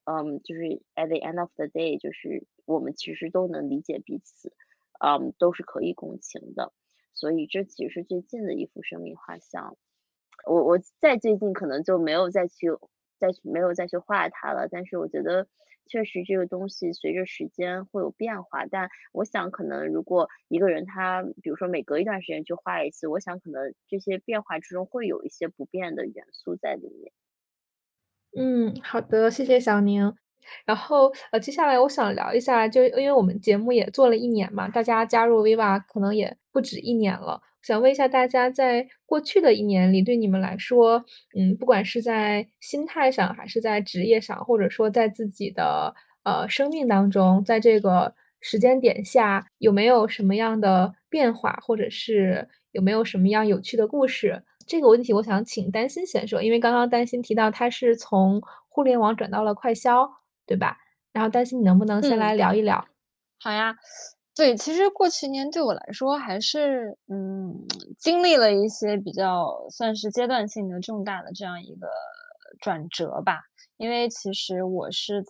就是 at the end of the day，就是我们其实都能理解彼此，都是可以共情的。所以这其实是最近的一幅生命画像。我再最近可能就没有再去画它了，但是我觉得确实这个东西随着时间会有变化，但我想可能如果一个人他比如说每隔一段时间去画一次，我想可能这些变化之中会有一些不变的元素在里面。 好的，谢谢小宁。然后，接下来我想聊一下，就因为我们节目也做了1年嘛，大家加入 Viva 可能也不止1年了。想问一下大家在过去的1年里，对你们来说，不管是在心态上，还是在职业上，或者说在自己的，生命当中，在这个时间点下，有没有什么样的变化，或者是有没有什么样有趣的故事？这个问题我想请丹心先说，因为刚刚丹心提到他是从互联网转到了快销，对吧？然后丹心你能不能先来聊一聊？ 好呀，对，其实过去1年对我来说还是，经历了一些比较算是阶段性的重大的这样一个转折吧。因为其实我是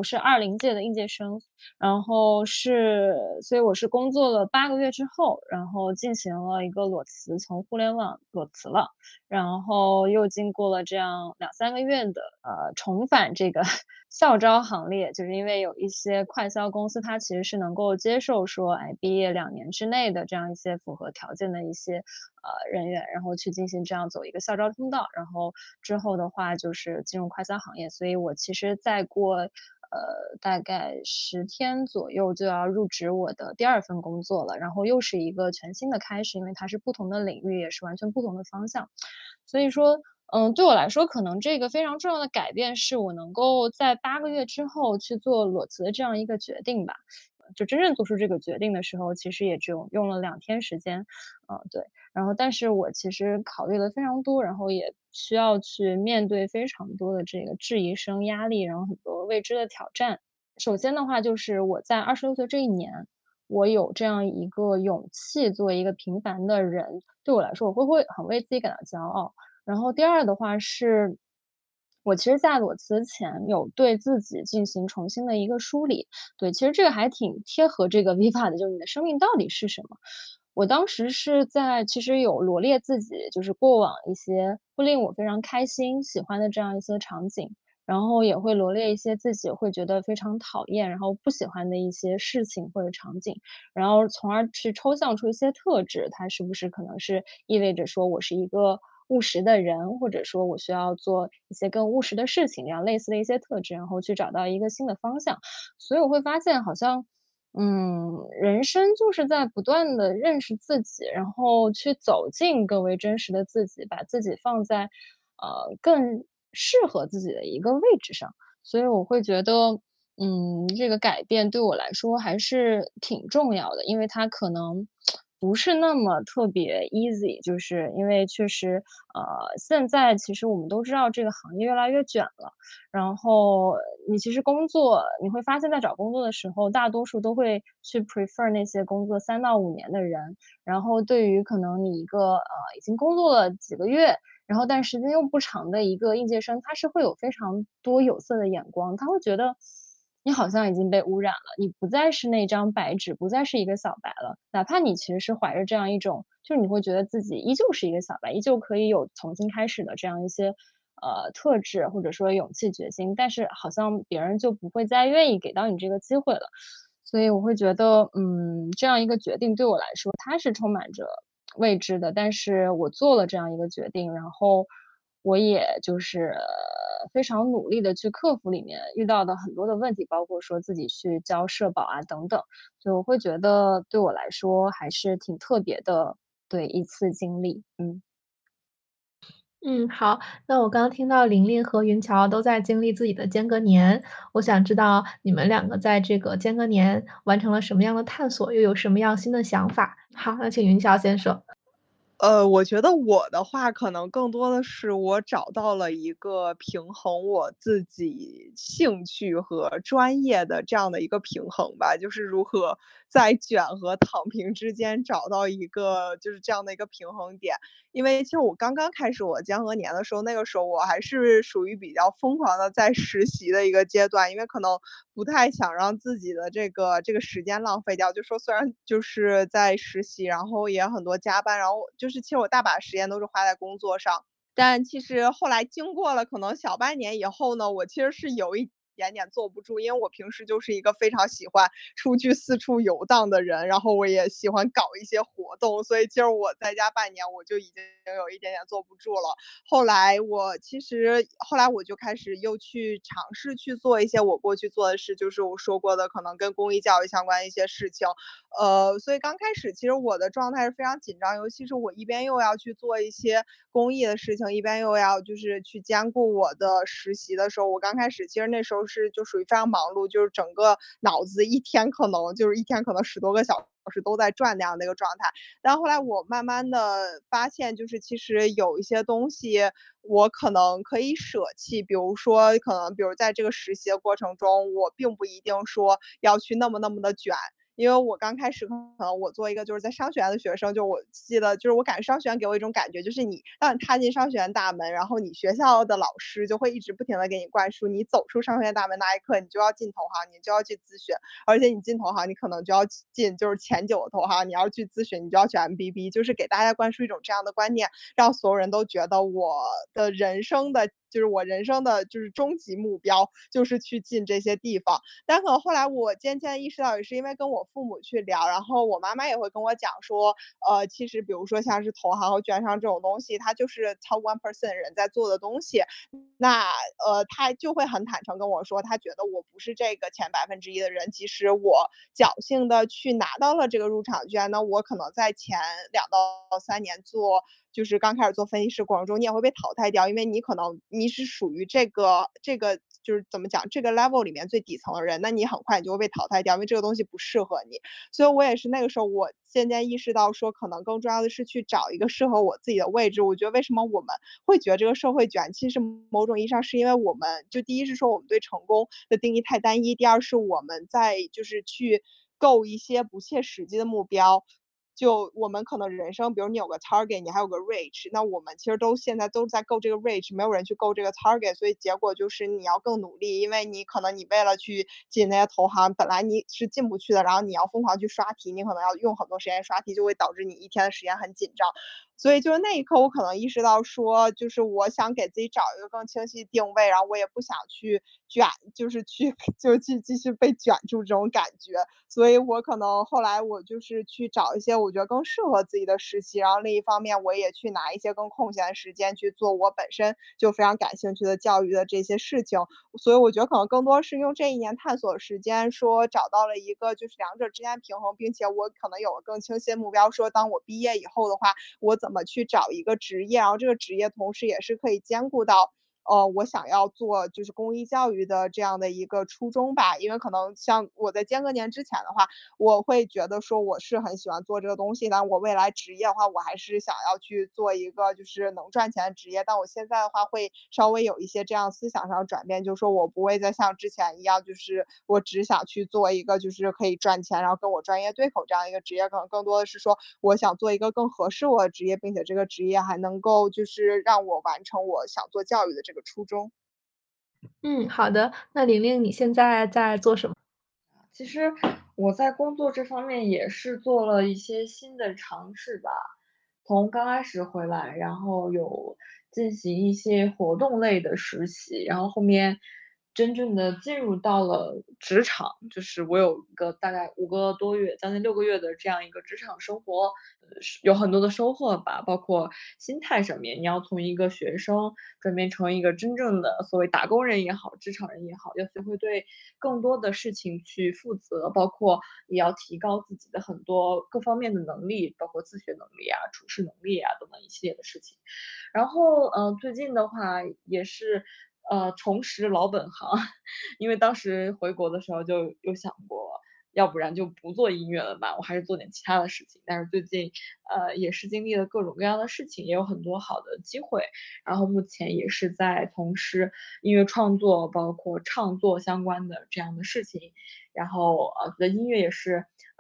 20届的应届生，然后所以我是工作了8个月之后，然后进行了一个裸辞，从互联网裸辞了。然后又经过了这样2-3个月的重返这个校招行列，就是因为有一些快销公司，它其实是能够接受说，毕业2年之内的这样一些符合条件的一些人员，然后去进行这样走一个校招通道，然后之后的话就是进入快销行业。所以我其实再过大概10天左右就要入职我的第2份工作了，然后又是一个全新的开始，因为它是不同的领域，也是完全不同的方向。所以说，对我来说，可能这个非常重要的改变是我能够在8个月之后去做裸辞的这样一个决定吧。就真正做出这个决定的时候，其实也只有用了2天时间，对。然后但是我其实考虑了非常多，然后也需要去面对非常多的这个质疑声、压力，然后很多未知的挑战。首先的话就是我在26岁这1年，我有这样一个勇气作为一个平凡的人，对我来说，我会很为自己感到骄傲。然后第二的话是，我其实在裸辞前有对自己进行重新的一个梳理。对，其实这个还挺贴合这个 Viva 的，就是你的生命到底是什么？我当时是其实有罗列自己就是过往一些会令我非常开心、喜欢的这样一些场景，然后也会罗列一些自己会觉得非常讨厌，然后不喜欢的一些事情或者场景，然后从而去抽象出一些特质，它是不是可能是意味着说我是一个务实的人，或者说我需要做一些更务实的事情，这样类似的一些特质，然后去找到一个新的方向。所以我会发现好像，人生就是在不断的认识自己，然后去走进更为真实的自己，把自己放在，更适合自己的一个位置上。所以我会觉得，这个改变对我来说还是挺重要的，因为它可能不是那么特别 easy，就是因为确实，现在其实我们都知道这个行业越来越卷了，然后你其实你会发现在找工作的时候，大多数都会去 prefer 那些工作3到5年的人，然后对于可能你一个已经工作了几个月，然后但时间又不长的一个应届生，他是会有非常多有色的眼光，他会觉得你好像已经被污染了，你不再是那张白纸，不再是一个小白了。哪怕你其实是怀着这样一种，就是你会觉得自己依旧是一个小白，依旧可以有重新开始的这样一些特质，或者说勇气、决心，但是好像别人就不会再愿意给到你这个机会了。所以我会觉得，这样一个决定对我来说，它是充满着未知的，但是我做了这样一个决定，然后我也就是非常努力的去克服里面遇到的很多的问题，包括说自己去交社保啊等等，所以我会觉得对我来说还是挺特别的，对，一次经历， 好，那我刚刚听到玲玲和云桥都在经历自己的间隔年，我想知道你们两个在这个间隔年完成了什么样的探索，又有什么样新的想法？好，那请云桥先说。 我觉得我的话可能更多的是我找到了一个平衡我自己兴趣和专业的这样的一个平衡吧，就是如何在卷和躺平之间找到一个就是这样的一个平衡点。因为其实我刚刚开始我间隔年的时候，那个时候我还是属于比较疯狂的在实习的一个阶段，因为可能不太想让自己的这个时间浪费掉。就说虽然就是在实习，然后也很多加班，然后就是其实我大把时间都是花在工作上。但其实后来经过了可能小半年以后呢，我其实是有一点点坐不住，因为我平时就是一个非常喜欢出去四处游荡的人，然后我也喜欢搞一些活动，所以其实我在家半年我就已经有一点点坐不住了。后来我就开始又去尝试去做一些我过去做的事，就是我说过的可能跟公益教育相关的一些事情。所以刚开始其实我的状态是非常紧张，尤其是我一边又要去做一些公益的事情，一边又要就是去兼顾我的实习的时候，我刚开始其实那时候就属于非常忙碌，就是整个脑子一天可能10多个小时都在转那样的一个状态。但后来我慢慢的发现，就是其实有一些东西我可能可以舍弃，比如说比如在这个实习的过程中，我并不一定说要去那么的卷。因为我刚开始可能我做一个就是在商学院的学生，就我记得就是我感觉商学院给我一种感觉，就是当你踏进商学院大门，然后你学校的老师就会一直不停的给你灌输，你走出商学院大门那一刻，你就要进投行，你就要去咨询，而且你进投行，你可能就要进就是前9的投行，你要去咨询，你就要去 MBB，就是给大家灌输一种这样的观念，让所有人都觉得我人生的就是终极目标就是去进这些地方。但可能后来我渐渐意识到，也是因为跟我父母去聊，然后我妈妈也会跟我讲说，其实比如说像是投行和券商这种东西，它就是 top 1% 的人在做的东西。那他就会很坦诚跟我说，他觉得我不是这个前1%的人，即使我侥幸的去拿到了这个入场券，那我可能在前2到3年就是刚开始做分析师过程中，你也会被淘汰掉，因为你是属于这个就是怎么讲，这个 level 里面最底层的人，那你很快你就会被淘汰掉，因为这个东西不适合你。所以我也是那个时候，我渐渐意识到说，可能更重要的是去找一个适合我自己的位置。我觉得为什么我们会觉得这个社会卷，其实某种意义上是因为我们就第一是说我们对成功的定义太单一，第二是我们在就是去构一些不切实际的目标。就我们可能人生，比如你有个 target，你还有个 reach，那我们其实现在都在够这个 reach，没有人去够这个 target，所以结果就是你要更努力，因为你可能你为了去进那些投行，本来你是进不去的，然后你要疯狂去刷题，你可能要用很多时间刷题，就会导致你一天的时间很紧张。所以就是那一刻，我可能意识到说，就是我想给自己找一个更清晰定位，然后我也不想去卷，就是去继续被卷住这种感觉。所以我可能后来我就是去找一些我觉得更适合自己的实习，然后另一方面我也去拿一些更空闲的时间去做我本身就非常感兴趣的教育的这些事情。所以我觉得可能更多是用这一年探索时间，说找到了一个就是两者之间平衡，并且我可能有了更清晰的目标，说当我毕业以后的话，我怎么去找一个职业，然后这个职业同时也是可以兼顾到我想要做就是公益教育的这样的一个初衷吧。因为可能像我在间隔年之前的话，我会觉得说我是很喜欢做这个东西，但我未来职业的话，我还是想要去做一个就是能赚钱的职业。但我现在的话会稍微有一些这样思想上的转变，就是说我不会再像之前一样，就是我只想去做一个就是可以赚钱，然后跟我专业对口这样一个职业，可能更多的是说我想做一个更合适我的职业，并且这个职业还能够就是让我完成我想做教育的这个初衷。 好的。那玲玲，你现在在做什么？ 其实我在工作这方面也是做了一些新的尝试吧。从刚开始回来，然后有进行一些活动类的实习，然后后面真正的进入到了职场，就是我有一个大概5个多月，将近6个月的这样一个职场生活，是有很多的收获吧，包括心态上面，你要从一个学生转变成一个真正的所谓打工人也好，职场人也好，要学会对更多的事情去负责，包括也要提高自己的很多各方面的能力，包括自学能力啊、处事能力啊等等一系列的事情。然后，最近的话也是，重拾老本行，因为当时回国的时候就有想过，要不然就不做音乐了吧，我还是做点其他的事情。但是最近，也是经历了各种各样的事情，也有很多好的机会。然后目前也是在从事音乐创作，包括唱作相关的这样的事情。然后，觉得音乐也是，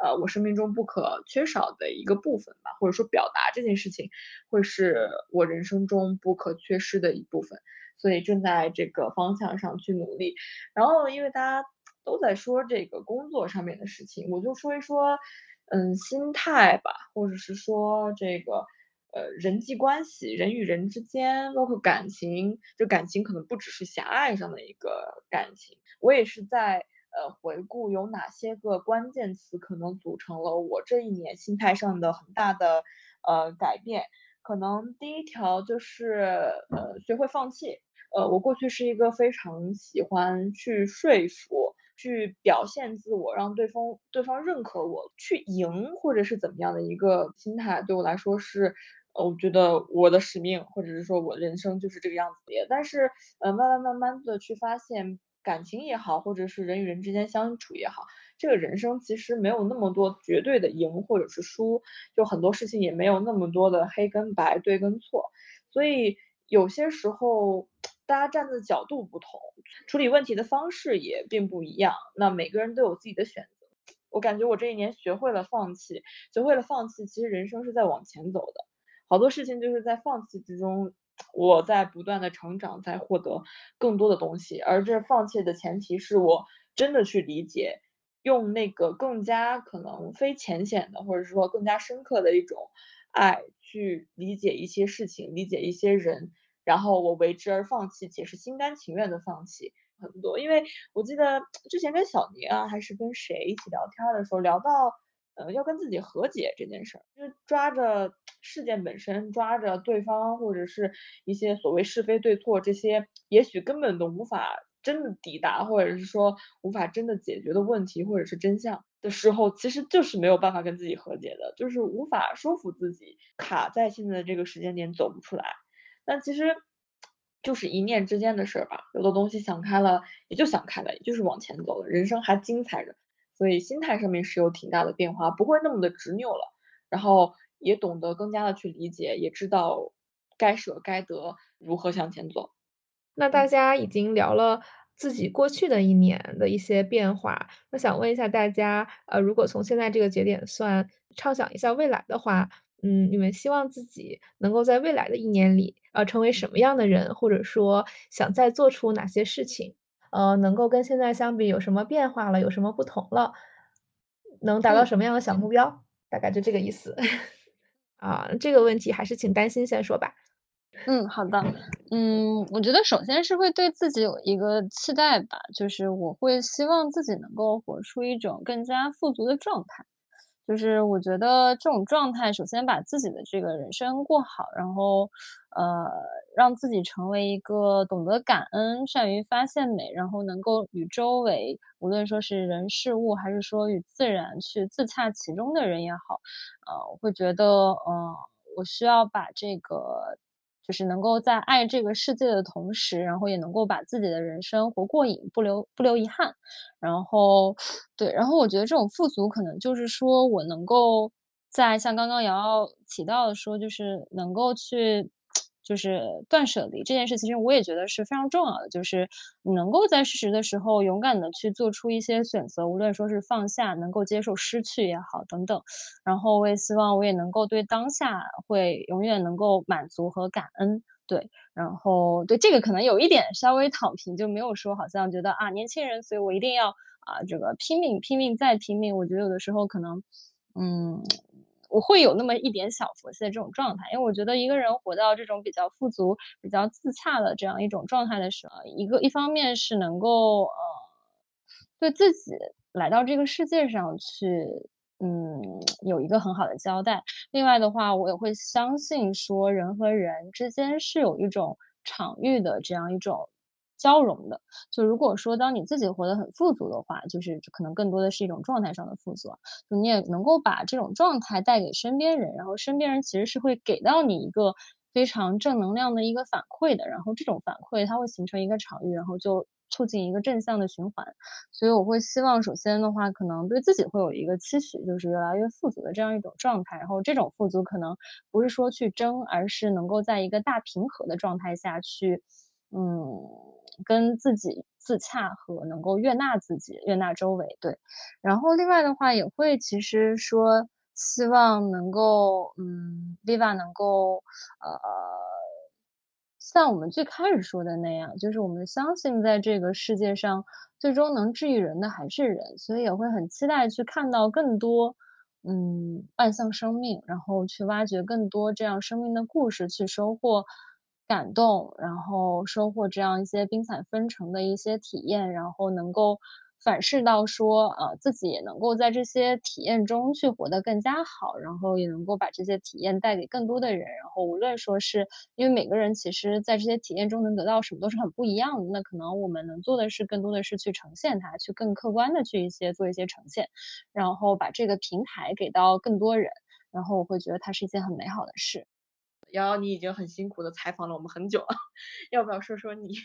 我生命中不可缺少的一个部分吧，或者说表达这件事情会是我人生中不可缺失的一部分，所以正在这个方向上去努力。然后因为大家都在说这个工作上面的事情，我就说一说，心态吧，或者是说这个，人际关系，人与人之间，包括感情，这感情可能不只是狭隘上的一个感情。我也是在回顾有哪些个关键词可能组成了我这一年心态上的很大的改变。可能第一条就是学会放弃。我过去是一个非常喜欢去说服、去表现自我，让对方认可我，去赢或者是怎么样的一个心态，对我来说是，我觉得我的使命，或者是说我的人生就是这个样子的。但是，慢慢的去发现，感情也好，或者是人与人之间相处也好，这个人生其实没有那么多绝对的赢或者是输，就很多事情也没有那么多的黑跟白、对跟错。所以有些时候大家站的角度不同，处理问题的方式也并不一样，那每个人都有自己的选择。我感觉我这一年学会了放弃，其实人生是在往前走的，好多事情就是在放弃之中，我在不断的成长，在获得更多的东西，而这放弃的前提是我真的去理解，用那个更加可能非浅显的，或者是说更加深刻的一种爱去理解一些事情，理解一些人，然后我为之而放弃，且是心甘情愿的放弃很多。因为我记得之前跟小宁啊，还是跟谁一起聊天儿的时候，聊到要跟自己和解这件事儿，就是抓着事件本身，抓着对方或者是一些所谓是非对错这些，也许根本都无法真的抵达，或者是说无法真的解决的问题或者是真相的时候，其实就是没有办法跟自己和解的，就是无法说服自己，卡在现在的这个时间点走不出来。但其实就是一念之间的事儿吧，有的东西想开了也就想开了，也就是往前走了，人生还精彩着。所以心态上面是有挺大的变化，不会那么的执拗了，然后也懂得更加的去理解，也知道该舍该得，如何向前走。 那大家已经聊了自己过去的一年的一些变化，那想问一下大家，如果从现在这个节点算，畅想一下未来的话，你们希望自己能够在未来的一年里，成为什么样的人？或者说想再做出哪些事情？能够跟现在相比有什么变化了，有什么不同了？能达到什么样的小目标？大概就这个意思。啊，这个问题还是请丹心先说吧。 好的。我觉得首先是会对自己有一个期待吧，就是我会希望自己能够活出一种更加富足的状态。就是我觉得这种状态，首先把自己的这个人生过好，然后，呃，让自己成为一个懂得感恩、善于发现美，然后能够与周围，无论说是人事物，还是说与自然去自洽其中的人也好，我会觉得，我需要把这个就是能够在爱这个世界的同时，然后也能够把自己的人生活过瘾，不留遗憾。然后对，然后我觉得这种富足可能就是说我能够在像刚刚瑶瑶提到的说，就是能够去就是断舍离这件事，其实我也觉得是非常重要的，就是你能够在适时的时候勇敢的去做出一些选择，无论说是放下，能够接受失去也好等等。然后我也希望我也能够对当下会永远能够满足和感恩，对。然后对，这个可能有一点稍微躺平，就没有说好像觉得啊，年轻人，所以我一定要啊，这个拼命拼命再拼命。我觉得有的时候可能，嗯，我会有那么一点小佛系的这种状态，因为我觉得一个人活到这种比较富足、比较自洽的这样一种状态的时候，一方面是能够对自己来到这个世界上去，有一个很好的交代。另外的话，我也会相信说人和人之间是有一种场域的这样一种交融的。就如果说当你自己活得很富足的话，就是可能更多的是一种状态上的富足啊，就你也能够把这种状态带给身边人，然后身边人其实是会给到你一个非常正能量的一个反馈的，然后这种反馈它会形成一个场域，然后就促进一个正向的循环。所以我会希望首先的话，可能对自己会有一个期许，就是越来越富足的这样一种状态。然后这种富足可能不是说去争，而是能够在一个大平和的状态下去，跟自己自洽和能够悦纳自己、悦纳周围。对，然后另外的话也会其实说希望能够Viva 能够像我们最开始说的那样，就是我们相信在这个世界上，最终能治愈人的还是人，所以也会很期待去看到更多，万象生命，然后去挖掘更多这样生命的故事，去收获感动，然后收获这样一些冰彩纷呈的一些体验，然后能够反噬到说，自己也能够在这些体验中去活得更加好，然后也能够把这些体验带给更多的人。然后无论说是因为每个人其实在这些体验中能得到什么都是很不一样的，那可能我们能做的是更多的是去呈现它，去更客观的去做一些呈现，然后把这个平台给到更多人，然后我会觉得它是一件很美好的事。 瑶瑶，你已经很辛苦的采访了我们很久了，要不要说说你？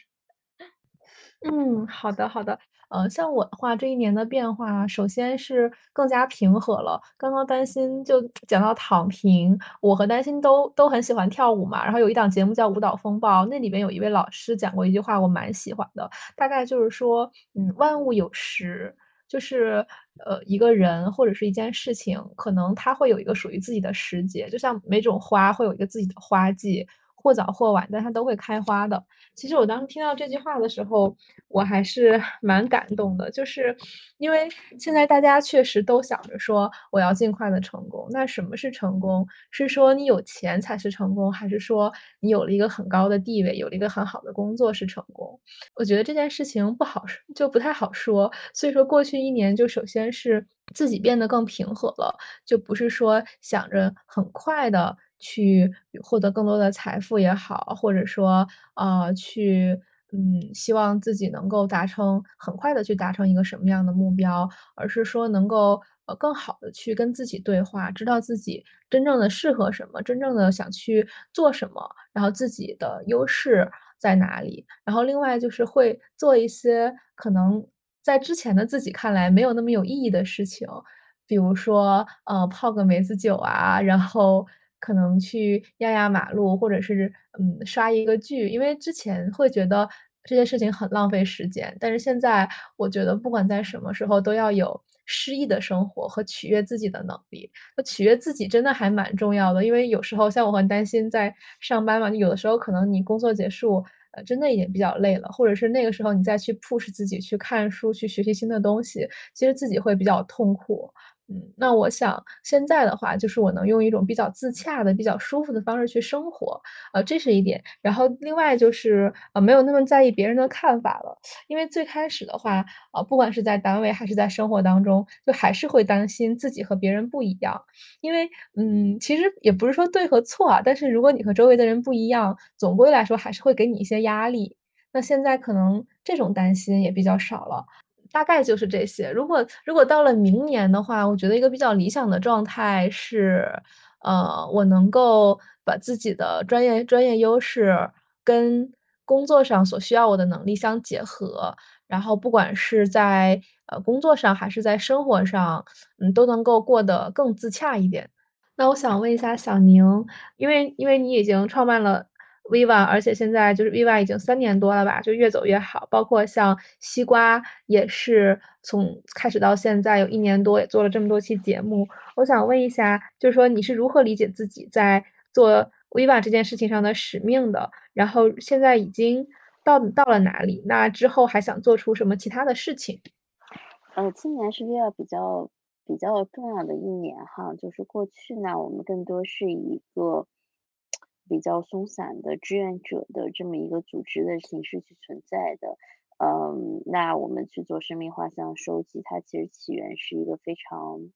好的好的。像我的话，这一年的变化，首先是更加平和了。刚刚担心就讲到躺平，我和担心都很喜欢跳舞嘛，然后有一档节目叫《舞蹈风暴》，那里边有一位老师讲过一句话，我蛮喜欢的，大概就是说，万物有时。就是一个人或者是一件事情，可能它会有一个属于自己的时节，就像每种花会有一个自己的花季，或早或晚，但它都会开花的。其实我当时听到这句话的时候，我还是蛮感动的，就是因为现在大家确实都想着说我要尽快的成功。那什么是成功？是说你有钱才是成功，还是说你有了一个很高的地位，有了一个很好的工作是成功？我觉得这件事情不好说，就不太好说。所以说过去一年就首先是自己变得更平和了，就不是说想着很快的去获得更多的财富也好，或者说，去希望自己能够很快的去达成一个什么样的目标，而是说能够，更好的去跟自己对话，知道自己真正的适合什么，真正的想去做什么，然后自己的优势在哪里。然后另外就是会做一些可能在之前的自己看来没有那么有意义的事情，比如说，泡个梅子酒啊，然后可能去压压马路，或者是，刷一个剧。因为之前会觉得这件事情很浪费时间，但是现在我觉得不管在什么时候都要有诗意的生活和取悦自己的能力。取悦自己真的还蛮重要的，因为有时候像我很担心在上班嘛，有的时候可能你工作结束，真的已经比较累了，或者是那个时候你再去 push 自己去看书，去学习新的东西，其实自己会比较痛苦。那我想现在的话，就是我能用一种比较自洽的、比较舒服的方式去生活，这是一点。然后另外就是，没有那么在意别人的看法了。因为最开始的话，不管是在单位还是在生活当中，就还是会担心自己和别人不一样。因为，其实也不是说对和错啊，但是如果你和周围的人不一样，总归来说还是会给你一些压力。那现在可能这种担心也比较少了。大概就是这些。如果到了明年的话，我觉得一个比较理想的状态是，我能够把自己的专业优势跟工作上所需要我的能力相结合，然后不管是在工作上还是在生活上，都能够过得更自洽一点。那我想问一下小宁，因为你已经创办了 Viva，而且现在就是 Viva 已经3年多了吧，就越走越好。包括像西瓜也是从开始到现在有1年多，也做了这么多期节目。我想问一下，就是说你是如何理解自己在做 Viva 这件事情上的使命的？然后现在已经到了哪里？那之后还想做出什么其他的事情？ 今年是 Viva 比较重要的一年哈，就是过去呢，我们更多是以一个比较松散的志愿者的这么一个组织的形式去存在的。那我们去做生命画像收集，它其实起源是一个非常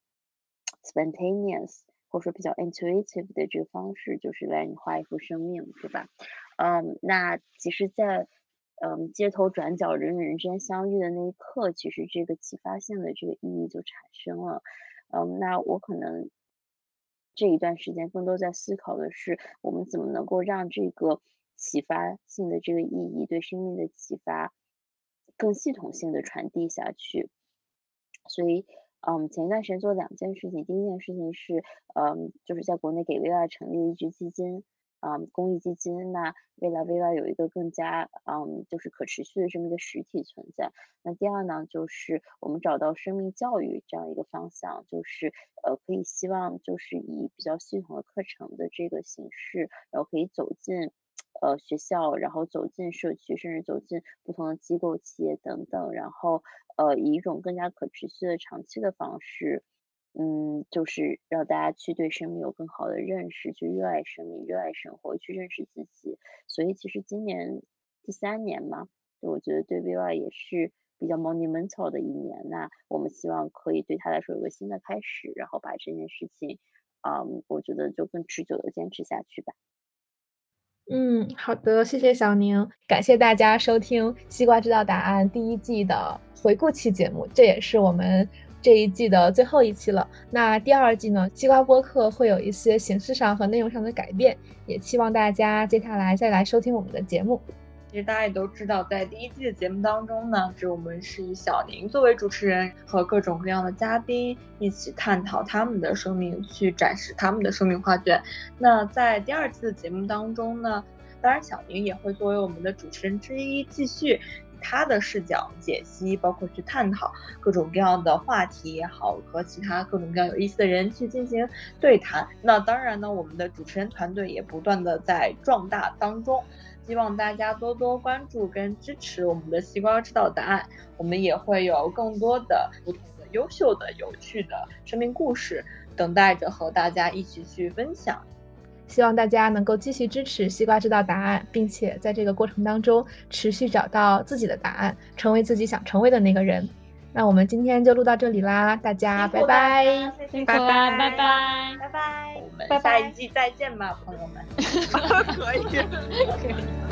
spontaneous 或者说比较 intuitive 的这个方式，就是来你画一幅生命，对吧？那其实在街头转角人与人之间相遇的那一刻，其实这个启发性的这个意义就产生了。那我可能这一段时间更多在思考的是，我们怎么能够让这个启发性的这个意义，对生命的启发，更系统性的传递下去。所以，前一段时间做2件事情，第一件事情是，就是在国内给 Viva 成立了一支基金， 公益基金，那未来 VY 有一个更加就是可持续的这么一个实体存在。那第二呢，就是我们找到生命教育这样一个方向，就是可以希望就是以比较系统的课程的这个形式，然后可以走进学校，然后走进社区，甚至走进不同的机构、企业等等，然后以一种更加可持续的长期的方式，就是让大家去对生命有更好的认识，去热爱生命、热爱生活，去认识自己。所以其实今年第3年嘛，我觉得对 VY 也是比较 monumental 的一年。那我们希望可以对他来说有个新的开始，然后把这件事情，我觉得就更持久的坚持下去吧。 好的，谢谢小宁，感谢大家收听《西瓜知道答案》第1季的回顾期节目，这也是我们这一季的最后一期了。那第2季呢，西瓜播客会有一些形式上和内容上的改变，也期望大家接下来再来收听我们的节目。 其实大家也都知道，在第1季的节目当中呢，我们是以小宁作为主持人，和各种各样的嘉宾一起探讨他们的生命，去展示他们的生命画卷。那在第2季的节目当中呢，当然小宁也会作为我们的主持人之一，继续以他的视角解析，包括去探讨各种各样的话题也好，和其他各种各样有意思的人去进行对谈。那当然呢，我们的主持人团队也不断的在壮大当中，希望大家多多关注跟支持我们的西瓜知道答案，我们也会有更多的不同的优秀的有趣的生命故事等待着和大家一起去分享。 希望大家能够继续支持西瓜知道答案，并且在这个过程当中持续找到自己的答案，成为自己想成为的那个人。那我们今天就录到这里啦，大家拜拜， 辛苦啦，拜拜， 拜拜，我们下一季再见吧，朋友们。 可以。